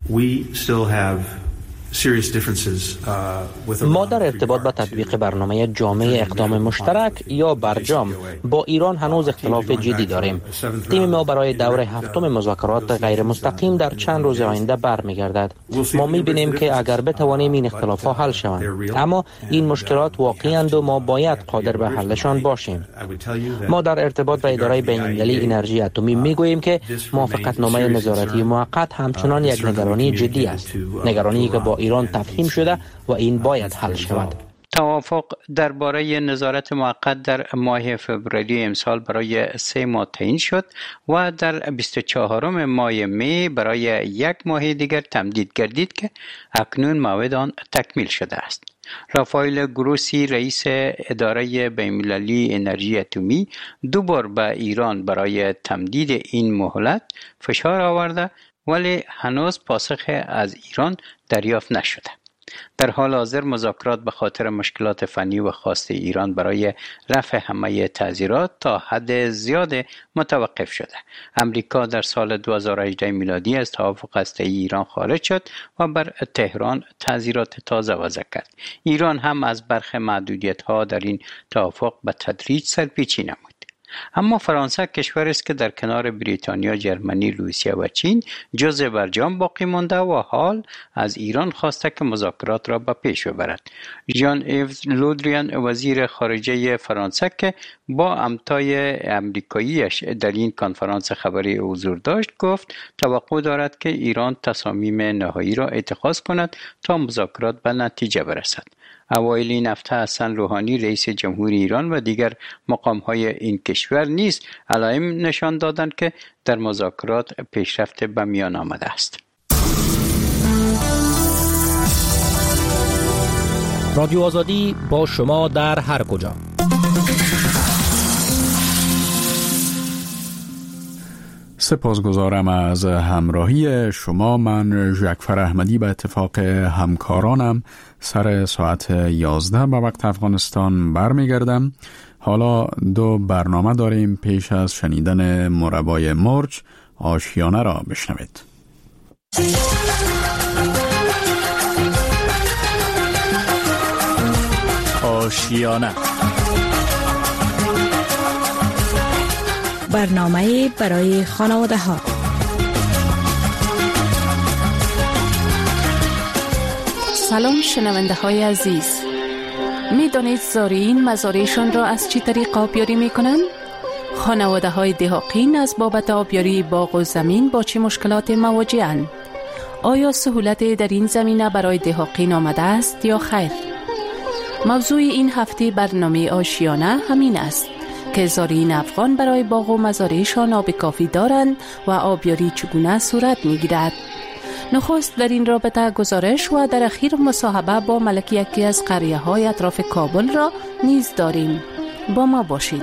ما در ارتباط با تطبیق برنامه جامع اقدام مشترک یا برجام با ایران هنوز اختلاف جدی داریم. تیم ما برای دور 7 مذاکرات غیر مستقیم در چند روز آینده برمیگردد. ما می‌بینیم که اگر بتوانیم این اختلاف‌ها حل شوند، اما این مشکلات واقعی اند و ما باید قادر به حلشان باشیم. ما در ارتباط با اداره بین‌المللی انرژی اتمی می‌گوییم که موافقتنامه نظارتی موقت همچنان یک نگرانی جدی است. نگرانی که با ایران تفهیم شده و این باید حل شود.
توافق درباره نظارت موقت در ماه فوریه امسال برای 3 ماه تعیین شد و در 24 ماه می برای 1 ماه دیگر تمدید گردید که اکنون موعد آن تکمیل شده است. رافائل گروسی رئیس اداره بین‌المللی انرژی اتمی 2 بار به ایران برای تمدید این مهلت فشار آورده، ولی هنوز پاسخ از ایران دریافت نشده. در حال حاضر مذاکرات به خاطر مشکلات فنی و خاص ایران برای رفع همه تعزیرات تا حد زیاد متوقف شده. امریکا در سال 2018 میلادی از توافق هسته‌ای ایران خارج شد و بر تهران تعزیرات تازه وضع کرد. ایران هم از برخی محدودیت‌ها در این توافق به تدریج سرپیچی نمود. اما فرانسه کشوری است که در کنار بریتانیا، جرمنی، روسیه و چین جزء برجام باقی مانده و حال از ایران خواسته که مذاکرات را به پیش ببرد. ژان ایوز لودریان وزیر خارجه فرانسه که با همتای امریکاییش در این کنفرانس خبری حضور داشت گفت توقع دارد که ایران تصامیم نهایی را اتخاذ کند تا مذاکرات به نتیجه برسد. اوایل این هفته حسن روحانی رئیس جمهوری ایران و دیگر مقام‌های این کشور نیز علائم نشان دادند که در مذاکرات پیشرفت به میان آمده است.
رادیو آزادی با شما در هر کجا.
سپاسگزارم از همراهی شما. من ژکفر احمدی به اتفاق همکارانم سر ساعت 11 به وقت افغانستان برمیگردم. حالا 2 برنامه داریم. پیش از شنیدن مربای مرج آشیانه را بشنوید.
آشیانه،
برنامه برای خانواده ها.
سلام شنونده های عزیز، می دانید زارعین مزارعشان را از چی طریق آبیاری می کنند؟ خانواده های دهاقین از بابت آبیاری باغ و زمین با چه مشکلات مواجه‌اند؟ آیا سهولت در این زمینه برای دهاقین آمده است یا خیر؟ موضوع این هفته برنامه آشیانه همین است که زارعین افغان برای باغ و مزارعشان آب کافی دارند و آبیاری چگونه صورت می‌گیرد. نخست در این رابطه گزارش و در اخیر مصاحبه با ملک یکی از قریه‌های اطراف کابل را نیز داریم. با ما باشید.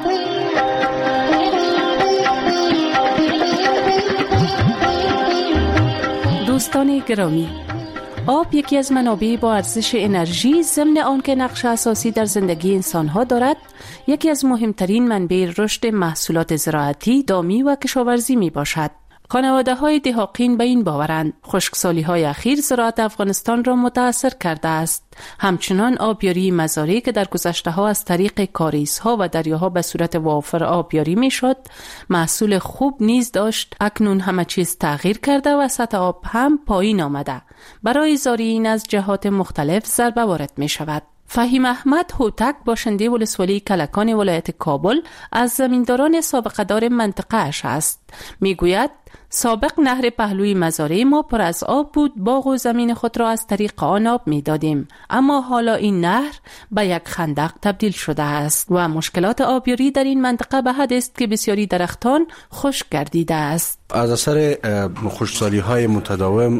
دوستان گرامی، آب یکی از منابع با ارزش انرژی ضمن آنکه نقش اساسی در زندگی انسان‌ها دارد، یکی از مهمترین منابع رشد محصولات زراعتی، دامی و کشاورزی می باشد. خانواده‌های دهاقین به این باورند خشکسالی‌های اخیر زراعت افغانستان را متاثر کرده است. همچنان آبیاری مزارع که در گذشته‌ها از طریق کاریزها و دریاها به صورت وافر آبیاری می‌شد، محصول خوب نیز داشت. اکنون همه چیز تغییر کرده و سطح آب هم پایین آمده. برای زارعین از جهات مختلف ضربه وارد می‌شود. فهیم احمد هوتک باشنده ولسوالی کلکان ولایت کابل از زمینداران سابقه دار منطقه اش است. میگوید سابق نهر پهلوی مزارع ما پر از آب بود، باغ و زمین خود را از طریق آن آب میدادیم، اما حالا این نهر به یک خندق تبدیل شده است و مشکلات آبیاری در این منطقه به حد است که بسیاری درختان خشک گردیده است.
از اثر خشکسالی‌های متداوم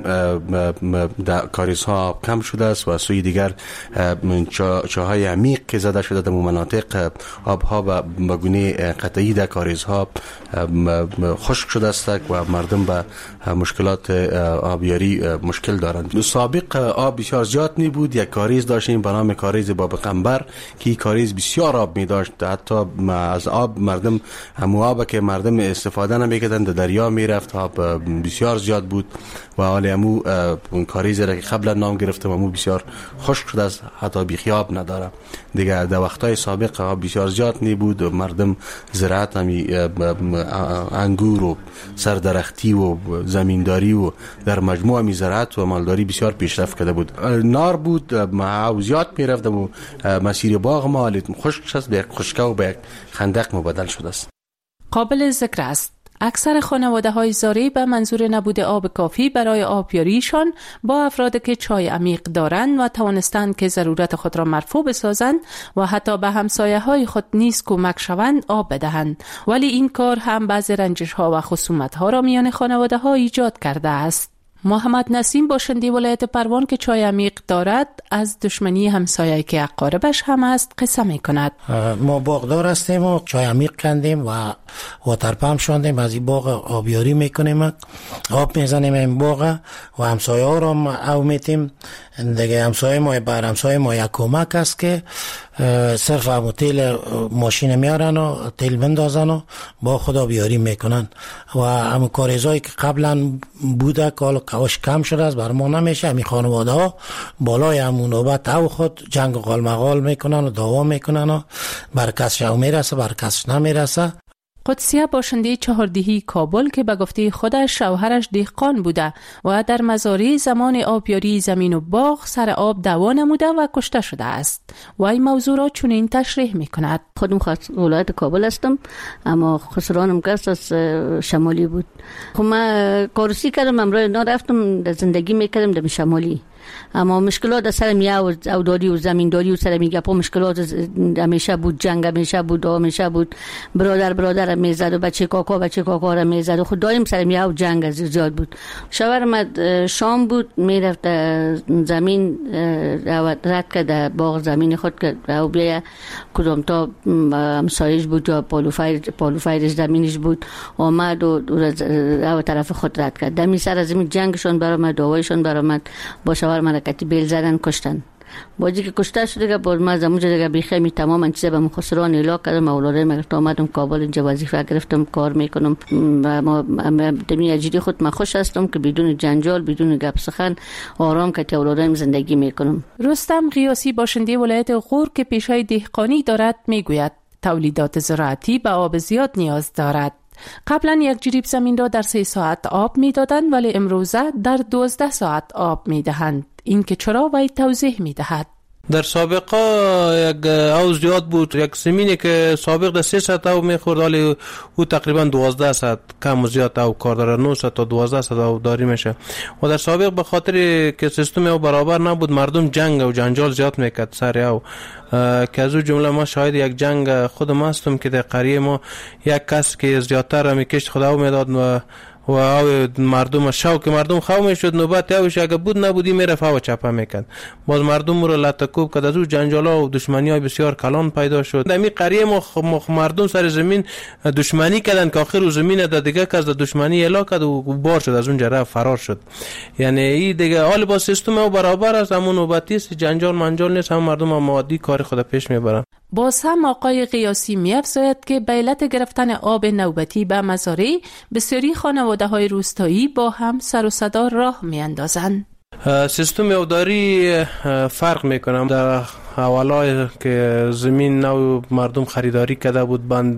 کاریزها کم شده است و از سوی دیگر چاهای عمیق که زده شده در مناطق آبها به گونه قطعی در کاریزها خشک شده است و مردم به مشکلات آبیاری مشکل دارند. سابق آب بسیار زیاد می بود. یک کاریز داشتیم به نام کاریز باب قنبر که این کاریز بسیار آب می داشت. حتی از آب مردم همو آب که مردم استفاده نمی‌کردن در دریا می رفت. آب بسیار زیاد بود و حال همو کاریز را که قبلا نام گرفتم همو بسیار خشک شده است، حتی بیخیاب نداره دیگه. در وقتهای سابق آب بسیار زیاد می بود. مردم زراعت انگور و سردرختی و زمینداری و در مجموع می زراعت و مالداری بسیار پیشرفت کرده بود. نار بود و زیاد می رفتم و مسیر باغ ما خشک شد، به یک خشکه و به یک خندق مبدل شده است.
قابل ذکر است اکثر خانواده‌های زارعی به منظور نبود آب کافی برای آبیاریشان با افرادی که چای عمیق دارند و توانستند که ضرورت خود را مرفوع بسازند و حتی به همسایه‌های خود نیز کمک شوند آب بدهند، ولی این کار هم بعض رنجش‌ها و خصومت‌ها را میان خانواده‌ها ایجاد کرده است. محمد نسیم باشنده ولایت پروان که چای عمیق دارد از دشمنی همسایه‌ای که اقاربش هم است قصه می‌کند.
ما باغدار هستیم و چای عمیق کندیم و واتر پمپ شوندیم، از این باغ آبیاری میکنیم، آب میزنیم این باغ و همسایه‌ها را او میتیم دیگه همسایه ما بر همسایه ما یک کمک است که صرف هم تیل ماشین میارن و تیل بندازن و با خدا بیاری میکنن و هم کاریزایی که قبلا بوده که حالا قواش کم شده است بر ما نمیشه. همی خانواده ها بالای همون نوبت او خود جنگ و قالمقال میکنن و دعوا میکنن و بر کسش او میرسه بر کسش نمیرسه.
قدسیه باشنده چهاردهی کابل که به گفته خودش شوهرش دهقان بوده و در مزارع زمان آبیاری زمین و باغ سر آب دعوا نموده و کشته شده است و این موضوع را چنین تشریح میکند.
خودم ولایت کابل هستم اما خسرانم کس از شمالی بود. خب من کارسی کردم امروز رفتم در زندگی میکردم در شمالی اما مشکلات در سر میاو او داری و زمینداری و سر میگه مشکلات همیشه بود. جنگ همیشه بود، همیشه بود. برادر میزد و بچه کاکا را میزد و خود دایم سر میاو جنگ زیاد بود. شوهرم شام بود میرفت زمین رد کرد باغ زمین خود که او بیا کدام تا همسایش بود یا پالوفایرش زمینش بود آمد و او طرف خود رد کرد. دمی سر زمین جنگشون برآمد، دعوایشون برآمد. با شوهر مرکتی بیل زدن کشتن. باجی که کشته شده که باز ما زمونجا دیگه بیخیمی تمام چیزا به خسران اعلام کردم. اولاد مگرت آمدم کابل اینجا وظیفه گرفتم کار میکنم و ما دمی اجری خود ما خوش هستم که بدون جنجال بدون گپ سخن آرام که اولادم زندگی میکنم.
رستم قیاسی باشنده ولایت غور که پیشای دهقانی دارد میگوید تولیدات زراعتی به آب زیاد نیاز دارد. قبلا یک جریب زمین را در 3 ساعت آب می دادند ولی امروزه در 12 ساعت آب می دهند. این که چرا وی توضیح می دهد.
در سابقه یک او زیاد بود. یک زمینی که سابق در 3 ساعت او میخورد ولی او تقریبا 12 ساعت کم و زیاد او کار داره. 9 ساعت تا 12 ساعت او داری میشه و در سابق به خاطر که سیستم او برابر نبود مردم جنگ و جنجال زیاد میکرد سر او که از او جمله ما شاهد یک جنگ خودم هستم که در قریه ما یک کس که زیادتر میکشت خدا او میداد و او مردم شوق مردم خو میشد نوبت اوش اگه بود نبودی میرفت و چپه میکرد. باز مردم رو لطکوب کرد. از او جنجالا و دشمنی های بسیار کلان پیدا شد. در می قریه ما مردم سر زمین دشمنی کردن که آخر زمین در دیگه کس دشمنی اعلام کرد و بار شد از اون جره فرار شد. یعنی این دیگه حال با سیستم او برابر است. همون نوبتی است، جنجال منجال نیست. هم مردم هم عادی کار خود پیش میبرن.
باز هم آقای قیاسی می‌افزاید که به علت گرفتن آب نوبتی به مزارع بسیاری خانواده‌های روستایی با هم سر و صدا راه می‌اندازند.
سیستم آبداری فرق میکنم. در اولای که زمین نو مردم خریداری کرده بود بند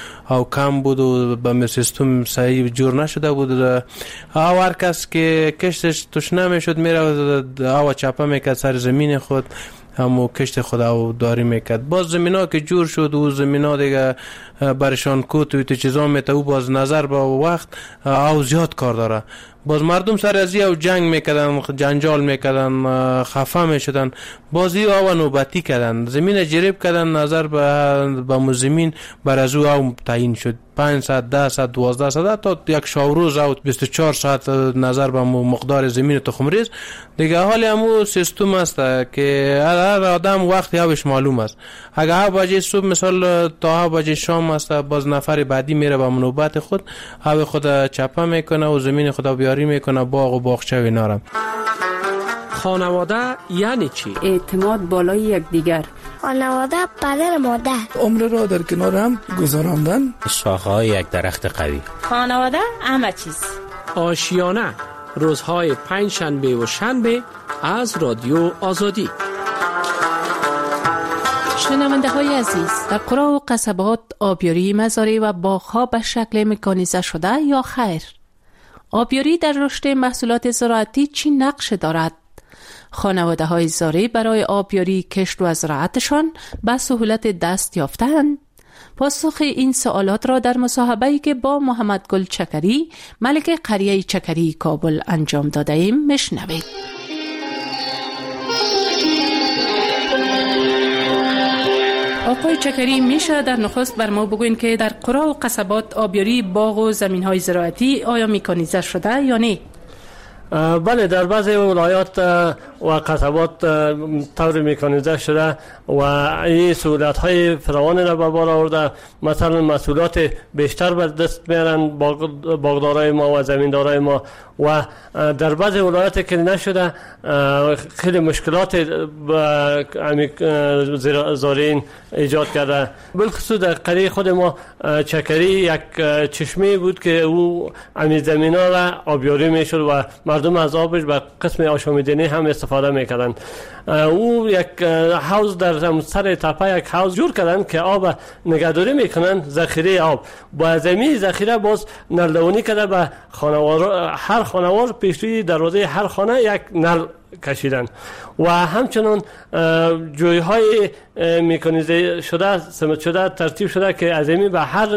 او کم بود و به سیستم صحیح جور نشده بود. او هر کس که کشتش توش نمیشد میره او چپه میکرد سر زمین خود همو کشت خدا داری میکرد. باز زمینا که جور شد و زمینا دیگه برشان کوت و چیزا میته و باز نظر به وقت او زیاد کار داره. باز مردم سر از او جنگ میکردن، جنجال میکردن، خفه میشدن. بازی او نوبتی کردن، زمین جریب کردن، نظر به مزمین بر از او تعیین شد. 5 ساعت، 10 ساعت، 12 ساعت تا یک شاوروز او 24 ساعت نظر به مقدار زمین تخمریز. دیگه حالی همو سیستم است که هر آدم وقتی اوش معلوم است. اگه 7 بجه صبح مثال تا 7 بجه شام است، باز نفر بعدی میره به نوبت خود او خود چپه میکنه و زمین خود بیاری میکنه، باغ و باغچه و اینا.
خانواده یعنی چی؟
اعتماد بالای یکدیگر.
خانواده پدر مادر.
عمر را در کنار هم گذراندن.
شاخه‌های یک درخت قوی.
خانواده همه چیز.
آشیانه روزهای 5 شنبه و شنبه از رادیو آزادی.
شنونده های عزیز، در قرى و قصبات آبیاری مزارع و باغ‌ها به شکل مکانیزه شده یا خیر؟ آبیاری در رشد محصولات زراعتی چی نقش دارد؟ خانواده های زاری برای آبیاری کشت و زراعتشان به سهولت دست یافتند؟ پاسخ این سوالات را در مصاحبه‌ای که با محمد گل چکری، ملک قریه چکری کابل انجام داده ایم میشنوید. آقای چکری، میشه در نخست بر ما بگوین که در قرى و قصبات آبیاری باغ و زمین‌های زراعتی آیا میکانیزه شده یا نه؟
بله، در بعضی ولایات و قصبات طور میکانیزه شده و این سهولت‌های فراوان را به بار آورده. مثلا محصولات بیشتر به دست میارن باغدارای ما و زمیندارای ما و در بعض ولایات که نشده خیلی مشکلات زارعین ایجاد کرده. بالخصوص در قریه خود ما چکری یک چشمه بود که او امی زمینا را آبیاری میشد و مردم از آبش به قسم آشامیدنی هم استفاده میکردن. او یک حوض در سر تپه یک حوض جور کردن که آب نگهداری میکنن، ذخیره آب. با زمین ذخیره باز نلدونی کرده به هر خانوار پیش روی دروازه هر خانه یک نل کشیدن و همچنان جویهای مکانیزه شده سمت شده ترتیب شده که از زمین به هر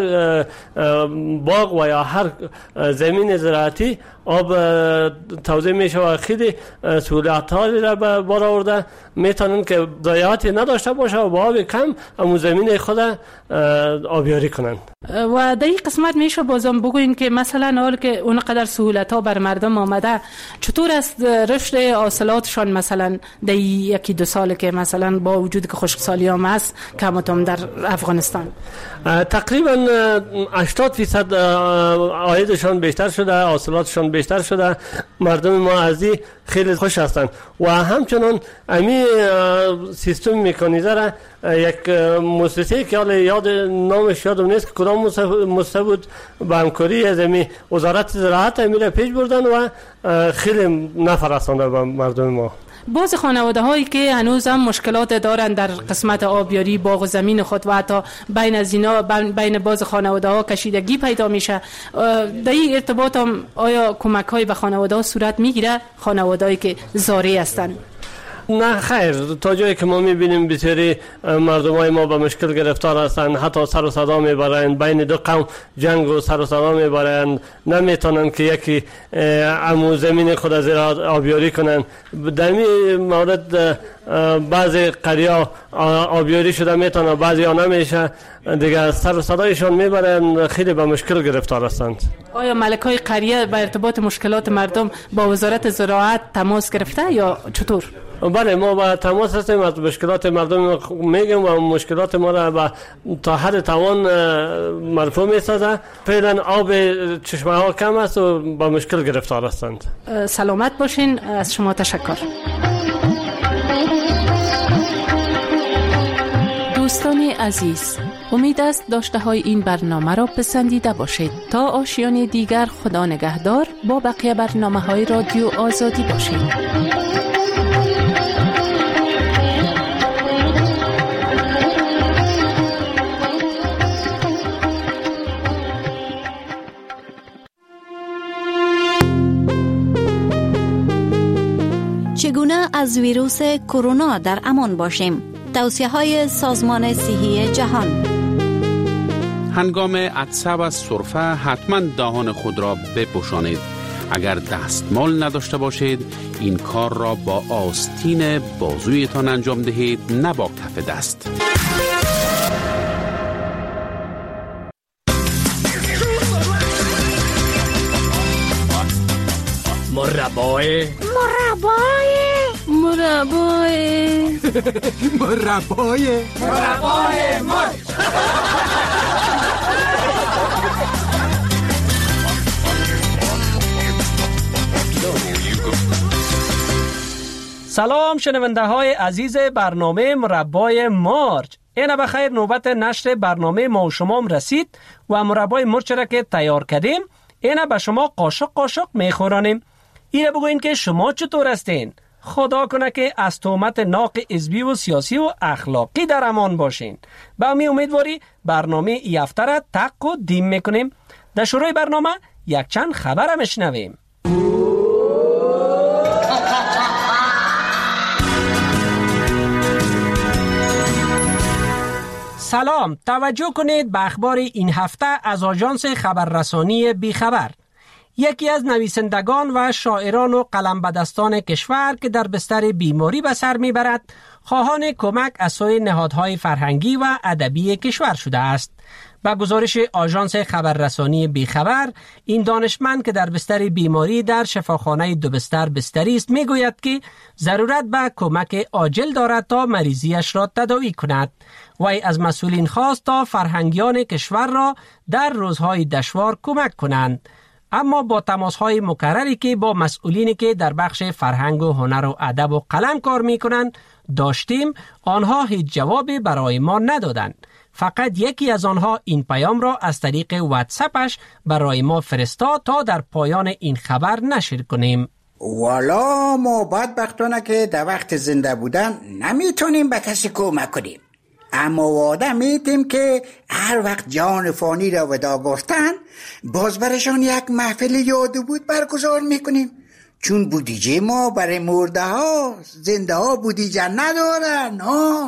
باغ و یا هر زمین زراعتی آب توزیع میشه و خیلی سهولت‌هایی را به بار آورده میتونن که ضایعاتی نداشته باشه و با آب کم همون زمین خود آبیاری کنن.
و در این قسمت میشه بازم بگوین که مثلا حال که اونقدر سهولت‌ها بر مردم آمده، چطور است رشد حاصلاتشان مثلا در یکی دو سال که مثلا با وجود که خشکسالی هم هست کماتم در افغانستان؟
تقریبا 80% عایدشان بیشتر شده، حاصلاتشان بیشتر شده. مردم ما از این خیلی خوش هستند و همچنان امی سیستم مکانیزه را یک مؤسسه که حالا یاد نامش یادم نیست که کدام مؤسسه بود، با همکاری از امی وزارت زراعت امی را پیش بردن و خیلی نفع رسانده به مردم ما.
بعض خانواده هایی که هنوز هم مشکلات دارن در قسمت آبیاری باغ و زمین خود و حتی بین از اینا بین بعض خانواده ها کشیدگی پیدا میشه، در این ارتباط هم آیا کمک های به خانواده ها صورت میگیره؟ خانواده هایی که زاری هستن؟
نه خیر، تا جایی که ما میبینیم بسیاری مردمای ما به مشکل گرفتار هستند، حتی سر و صدا میبرند، بین دو قوم جنگ و سر و صدا میبرند، نمیتونن که یکی عمو زمین خود از آبیاری کنن. در این مورد بعضی قریه آبیاری شده میتونن، بعضی ها نمیشه، دیگه سر و صدایشان میبرند، خیلی به مشکل گرفتار هستند.
آیا ملکای قریه به ارتباط مشکلات مردم با وزارت زراعت تماس گرفته یا چطور؟
بله، ما با تماس هستیم، از مشکلات مردم میگیم و مشکلات ما را تا حد توان مرفوع میسازه. فعلا آب چشمه ها کم است و با مشکل گرفتار هستند.
سلامت باشین، از شما تشکر. دوستان عزیز، امید است داشته های این برنامه را پسندیده باشید. تا آشیان دیگر خدا نگهدار، با بقیه برنامه های رادیو آزادی باشید.
چگونه از ویروس کرونا در امان باشیم؟ توصیه‌های سازمان صحی جهان.
هنگام عطسه و سرفه حتما دهان خود را بپوشانید. اگر دستمال نداشته باشید، این کار را با آستین بازویتان انجام دهید، نه با کف دست.
مربای مرچ. سلام شنونده های عزیز برنامه مربای مارچ. اینا بخیر، نوبت نشر برنامه ما و شما رسید و مربای مرچ را که تیار کردیم اینا به شما قاشق قاشق میخورانیم. اینه بگوین که شما چطور هستین؟ خدا کنه که از تهمت ناق حزبی و سیاسی و اخلاقی در امان باشین. با امیدواری برنامه ای هفته را تق و دیم میکنیم. در شروع برنامه یک چند خبر میشنویم. سلام، توجه کنید به اخبار این هفته از آژانس خبررسانی بیخبر. یکی از نویسندگان و شاعران و قلمبدستان کشور که در بستر بیماری به سر میبرد، خواهان کمک از سوی نهادهای فرهنگی و ادبی کشور شده است. با گزارش آژانس خبررسانی بیخبر، این دانشمند که در بستر بیماری در شفاخانه دو بستر بستری است میگوید که ضرورت به کمک عاجل دارد تا مریضیش را تداوی کند. وی از مسئولین خواست تا فرهنگیان کشور را در روزهای دشوار کمک کنند. اما با تماس‌های مکرری که با مسئولینی که در بخش فرهنگ و هنر و ادب و قلم کار می‌کنند داشتیم، آنها هیچ جوابی برای ما ندادند. فقط یکی از آنها این پیام را از طریق واتساپش برای ما فرستاد تا در پایان این خبر نشر کنیم.
والا ما بدبختانه که در وقت زنده بودن نمیتونیم به کسی کمک کنیم، اما وعده میدیم که هر وقت جان فانی را ودا گفتن باز برشان یک محفل یاد بود برگزار میکنیم، چون بودیجه ما برای مرده ها، زنده ها بودیجه ندارن.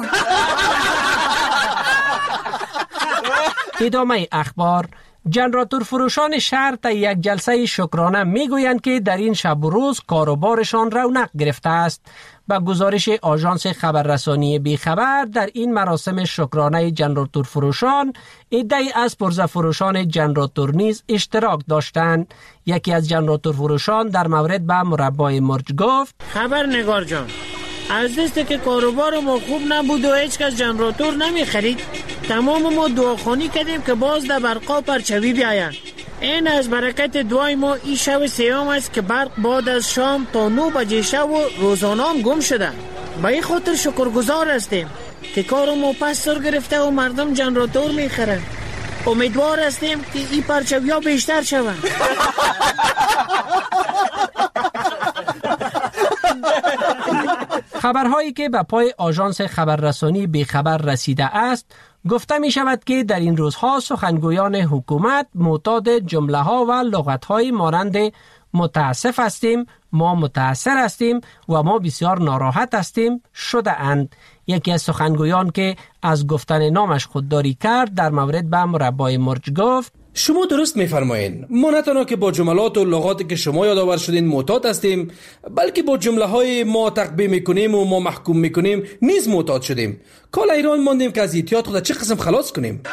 ادامه اخبار. جنراتور فروشان شهر تا یک جلسه شکرانه میگویند که در این شب و روز کاروبارشان رونق گرفته است. با گزارش آژانس خبررسانی بیخبر، در این مراسم شکرانه جنراتور فروشان عده‌ای از پرزه فروشان جنراتور نیز اشتراک داشتند. یکی از جنراتور فروشان در مورد به مربای مرج گفت:
خبر نگار جان، از دسته که کاروبار ما خوب نبود و هیچ کس جنراتور نمی خرید، تمام ما دعاخوانی کردیم که باز در برقا پرچوی بیاین. این از برکت دعای ما این شب سیام است که برق بعد از شام تا 9 بجه شب و روزانه گم شده. به این خاطر شکرگزار هستیم که کار ما پس سر گرفته و مردم جنراتور می خرند. امیدوار هستیم که این پرچوی ها بیشتر شوند.
خبرهایی که به پای آژانس خبررسانی بیخبر رسیده است گفته می شود که در این روزها سخنگویان حکومت معتاد جمله ها و لغت های مانند متاسف هستیم، ما متاثر هستیم و ما بسیار ناراحت هستیم شده اند. یکی از سخنگویان که از گفتن نامش خودداری کرد در مورد به مربای مرج گفت:
شما درست میفرمایید. ما نه تنها که با جملات و لغاتی که شما یادآور شدین معتاد هستیم، بلکه با جمله های ما تقبیح میکنیم و ما محکوم میکنیم نیز معتاد شدیم. کال ایران ماندیم که از اعتیاد خود چه قسم خلاص کنیم.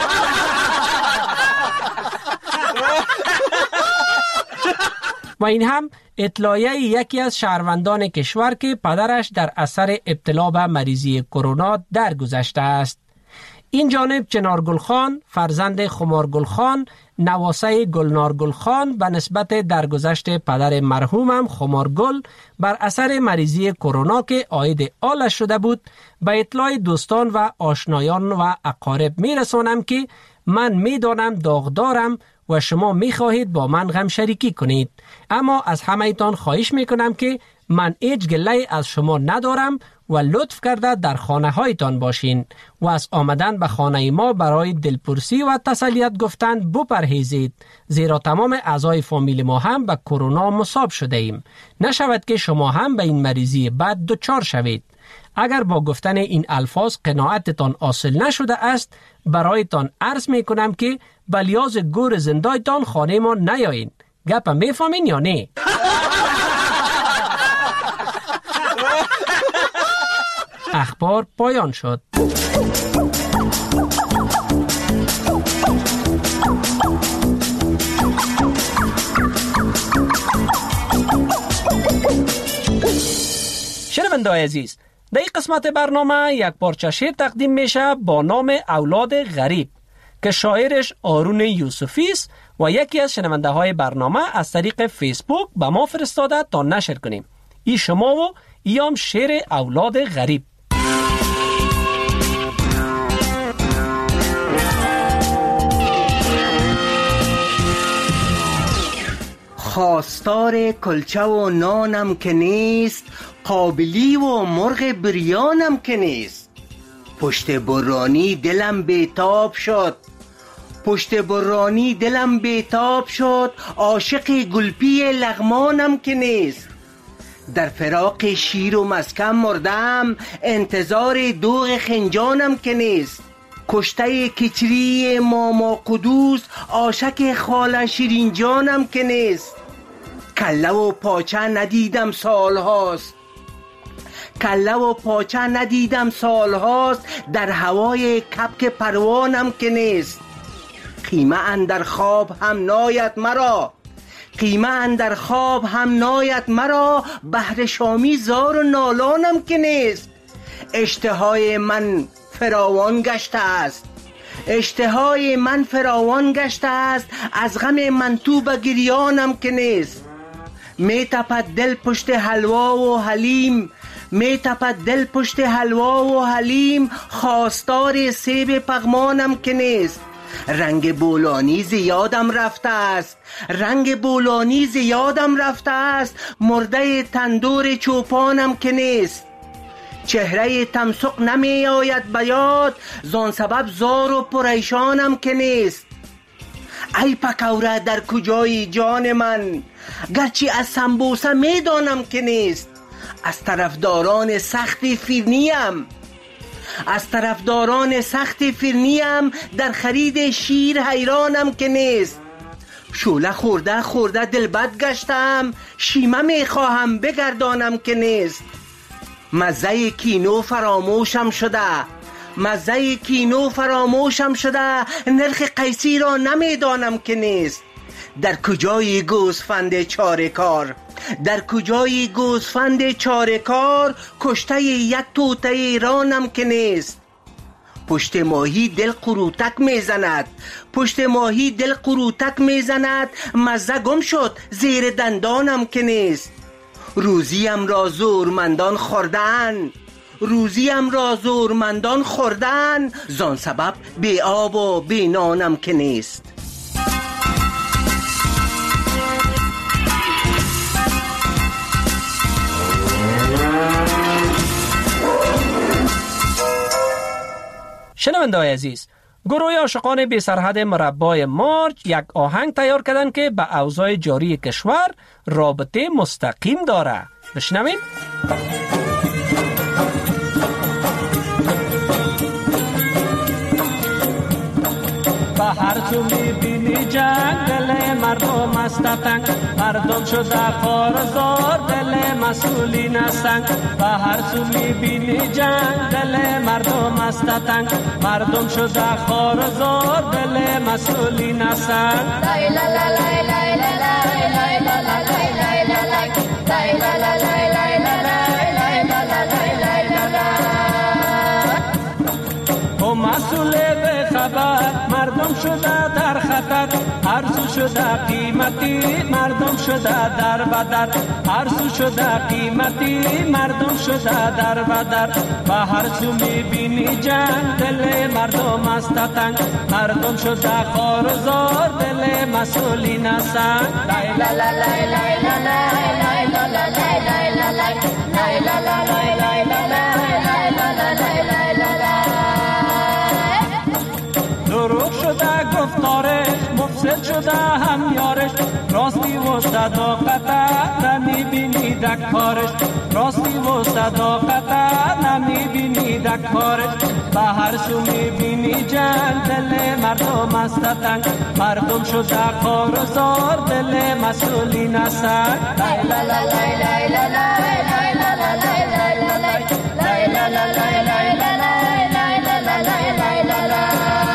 و این هم اطلاعیه یکی از شهروندان کشور که پدرش در اثر ابتلا به مریضی کرونا درگذشته است. این جانب چنارگل خان فرزند خمارگل خان نواسه گلنارگل خان به نسبت درگذشت پدر مرحومم خمارگل بر اثر مریضی کرونا که عاید آلش شده بود به اطلاع دوستان و آشنایان و اقارب میرسانم که من میدانم داغدارم و شما میخواهید با من غم شریکی کنید، اما از همه ایتان خواهش میکنم که من هیچ گله از شما ندارم و لطف کرده در خانه هایتان باشین و از آمدن به خانه ما برای دلپرسی و تسلیت گفتن بپرهیزید، زیرا تمام اعضای فامیل ما هم به کرونا مصاب شده ایم. نشود که شما هم به این مریضی بد دچار شوید. اگر با گفتن این الفاظ قناعتتان حاصل نشده است، برایتان عرض می کنم که بلیاز گور زندایتان خانه ما نیایین. گپ میفهمین یا نه؟ اخبار پایان شد. شنونده‌های عزیز، در این قسمت برنامه یک پارچه شعر تقدیم میشه با نام اولاد غریب که شاعرش آرون یوسفی است و یکی از شنونده های برنامه از طریق فیسبوک به ما فرستاده تا نشر کنیم. ای شما و ایام شعر اولاد غریب.
خواستار کلچه و نانم که نیست، قابلی و مرغ بریانم که نیست. پشت برانی دلم بیتاب شد، پشت برانی دلم بیتاب شد، عاشق گلپی لغمانم که نیست. در فراق شیر و مسکن مردم، انتظار دوغ خنجانم که نیست. کشته کچری ماما قدوس، عاشق خاله شیرین جانم که نیست. کله و پاچه ندیدم سالهاست، کله و پاچه ندیدم سالهاست، در هوای کپک پروانم که نیست. قیمه اندر خواب هم ناید مرا، قیمه اندر خواب هم ناید مرا، بهر شامی زار و نالانم که نیست. اشتهای من فراوان گشته است، اشتهای من فراوان گشته است، از غم من تو به گریانم که نیست. می تپد دل پشت حلوا و حلیم، می تپد دل پشت حلوا و حلیم، خواستار سیب پغمانم که نیست. رنگ بولانی زیادم رفته است، رنگ بولانی زیادم رفته است، مرده تندور چوپانم که نیست. چهره تمسق نمی آید به یاد، زان سبب زار و پریشانم که نیست. ای پکوره در کجای جان من، گرچه از سمبوسه می دانم که نیست. از طرفداران سخت فیرنیم، از طرفداران سخت فیرنیم، در خرید شیر حیرانم که نیست. شوله خورده خورده دلبد گشتم، شیمه می خواهم بگردانم که نیست. مزه کینو فراموشم شده، مزه کینو فراموشم شده، نرخ قیسی را نمیدانم که نیست. در کجای گوسفند چاره کار، در کجای گوسفند چاره کار، کشته یک توته ایرانم که نیست. پشت ماهی دل قروتک میزند، پشت ماهی دل قروتک میزند، مزه گم شد زیر دندانم که نیست. روزیم را زورمندان خوردن، روزیم را زورمندان خوردن، زان سبب بی آب و بی نانم که نیست.
شنونده‌های عزیز، گروه عاشقان بی سرحد مربای مارچ یک آهنگ تیار کردند که به اوضاع جاری کشور رابطه مستقیم داره. بشنویم. به هر سو میبینی جنگ، دل مردم است تنگ، مردم شده خوارزار، دل مسئولین هستند. به هر سو میبینی جنگ، دل مردم است تنگ، مردم شده خوارزار، دل مسئولین هستند. لای لا لا لای لای لا لای لای لا لا لای لای لا لای لای لا لا لای لای لا لای لای لا لا لای لای لا لا. او مسئول به خبر، مردم شده در خطر، هر سو شده قیمتی، مردم شده در بدر، هر سو شده قیمتی، مردم شده در بدر. و هر سو میبینی جنگ، دل مردم است تنگ، مردم شده خوارزار، دل مسئولین هستند. لای لا لا لای لای لا لای لای لا لا لای لای لا لای لای لا لا لای لای لا لای لای لا لا لای لای لا لا. دروغ شده گفتارش، مفسد شده هم یارش، راستی و صداقت نمیبینی در کارش، راستی و صداقت نمیبینی در کارش. به هر سو میبینی جنگ، دل مردم است تنگ، مردم شده خوارزار، دل مسئولین هستند. لای لا لا لای لای لا لای لای لا لا لای لای لا لای لای لا لا لای لای لا لای لای لا لا لای لای لا لا.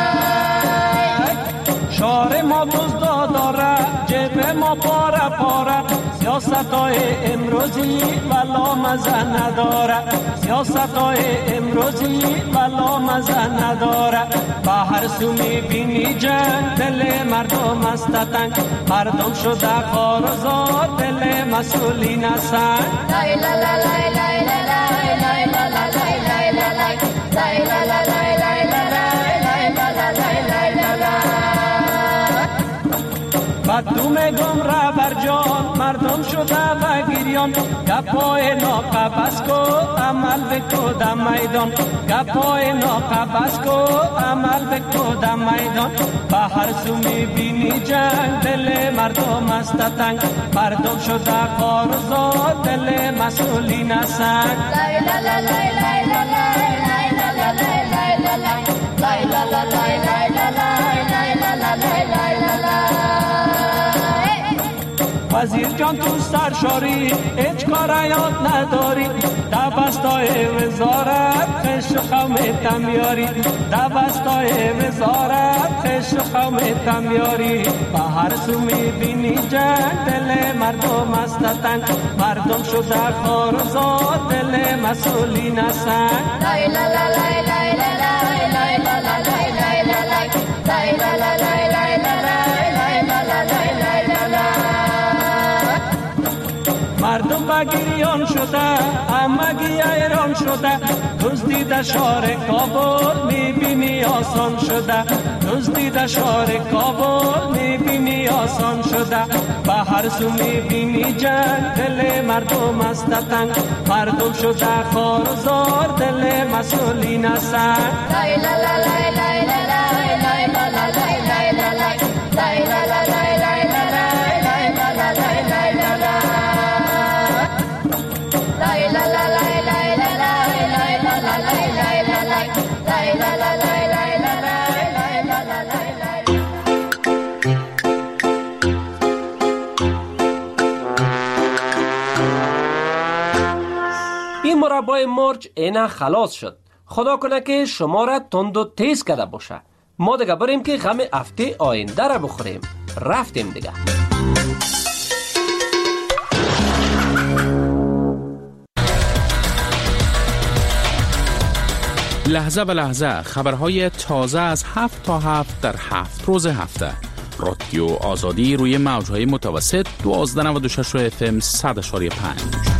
شعار ما دزدا داره، جیب ما پاره پاره، سیاست های امروزی ولا مزه نداره، سیاست های امروزی ولا مزه نداره. به هر سو میبینی جنگ، دل مردم است تنگ، مردم شده خوارزار، دل مسئولین هستند. لای لا لا لای لای لا لای لای لا لا لای لای لا لای لای لا لا لای لای لا لای لای لا لا لای لای لا لا. بدو میگم را بر جان، مردم شده بگیریان، گپای ناقبس کو عمل بکو در میدان، گپای ناقبس کو عمل بکو در میدان. به هر سو میبینی جنگ، دل مردم است تنگ، مردم شده خوارزار، دل مسئولین هستند. لای لا لا لای لای لا لای لای لا لا لای لای لا لای لا لا لای لای لا لای لای لا لا لای لای لا لا. وزیر جان تو سرشاری هیچ کار یاد نداری، دبستای وزارت خش قوم تمیاری، دبستای وزارت خش قوم تمیاری. به هر سو میبینی جنگ، دل مردم است تنگ، مردم شده خوارزار، دل مسئولین هستند. لای لا لا لای لای لا لای لای لا لا لای لای لا لا شده، دزدیده شهر کابل میبینی آسان شده، دزدیده شهر کابل میبینی آسان شده، به هر سو میبینی جنگ، دل مردم است تنگ، مردم شده خار و زار، دل مسئولین سنگ. لای لا لا لای لای لای لای لا لا لای لای لای لای لا لا لای لای لای لای لا لا لای لای لای لا لا لای لای لای لای لا لا لای لای لای لا لا لای لای لای لا لا لای. این مربای مرج اینا خلاص شد. خدا کنه که شما را تند و تیز کرده باشه. ما دیگه بریم که غم هفته آینده را بخوریم. رفتیم دیگه.
لحظه به لحظه خبرهای تازه از 7 تا 7 در 7 روز هفته. رادیو آزادی روی موجهای متوسط 1296 FM 100.5.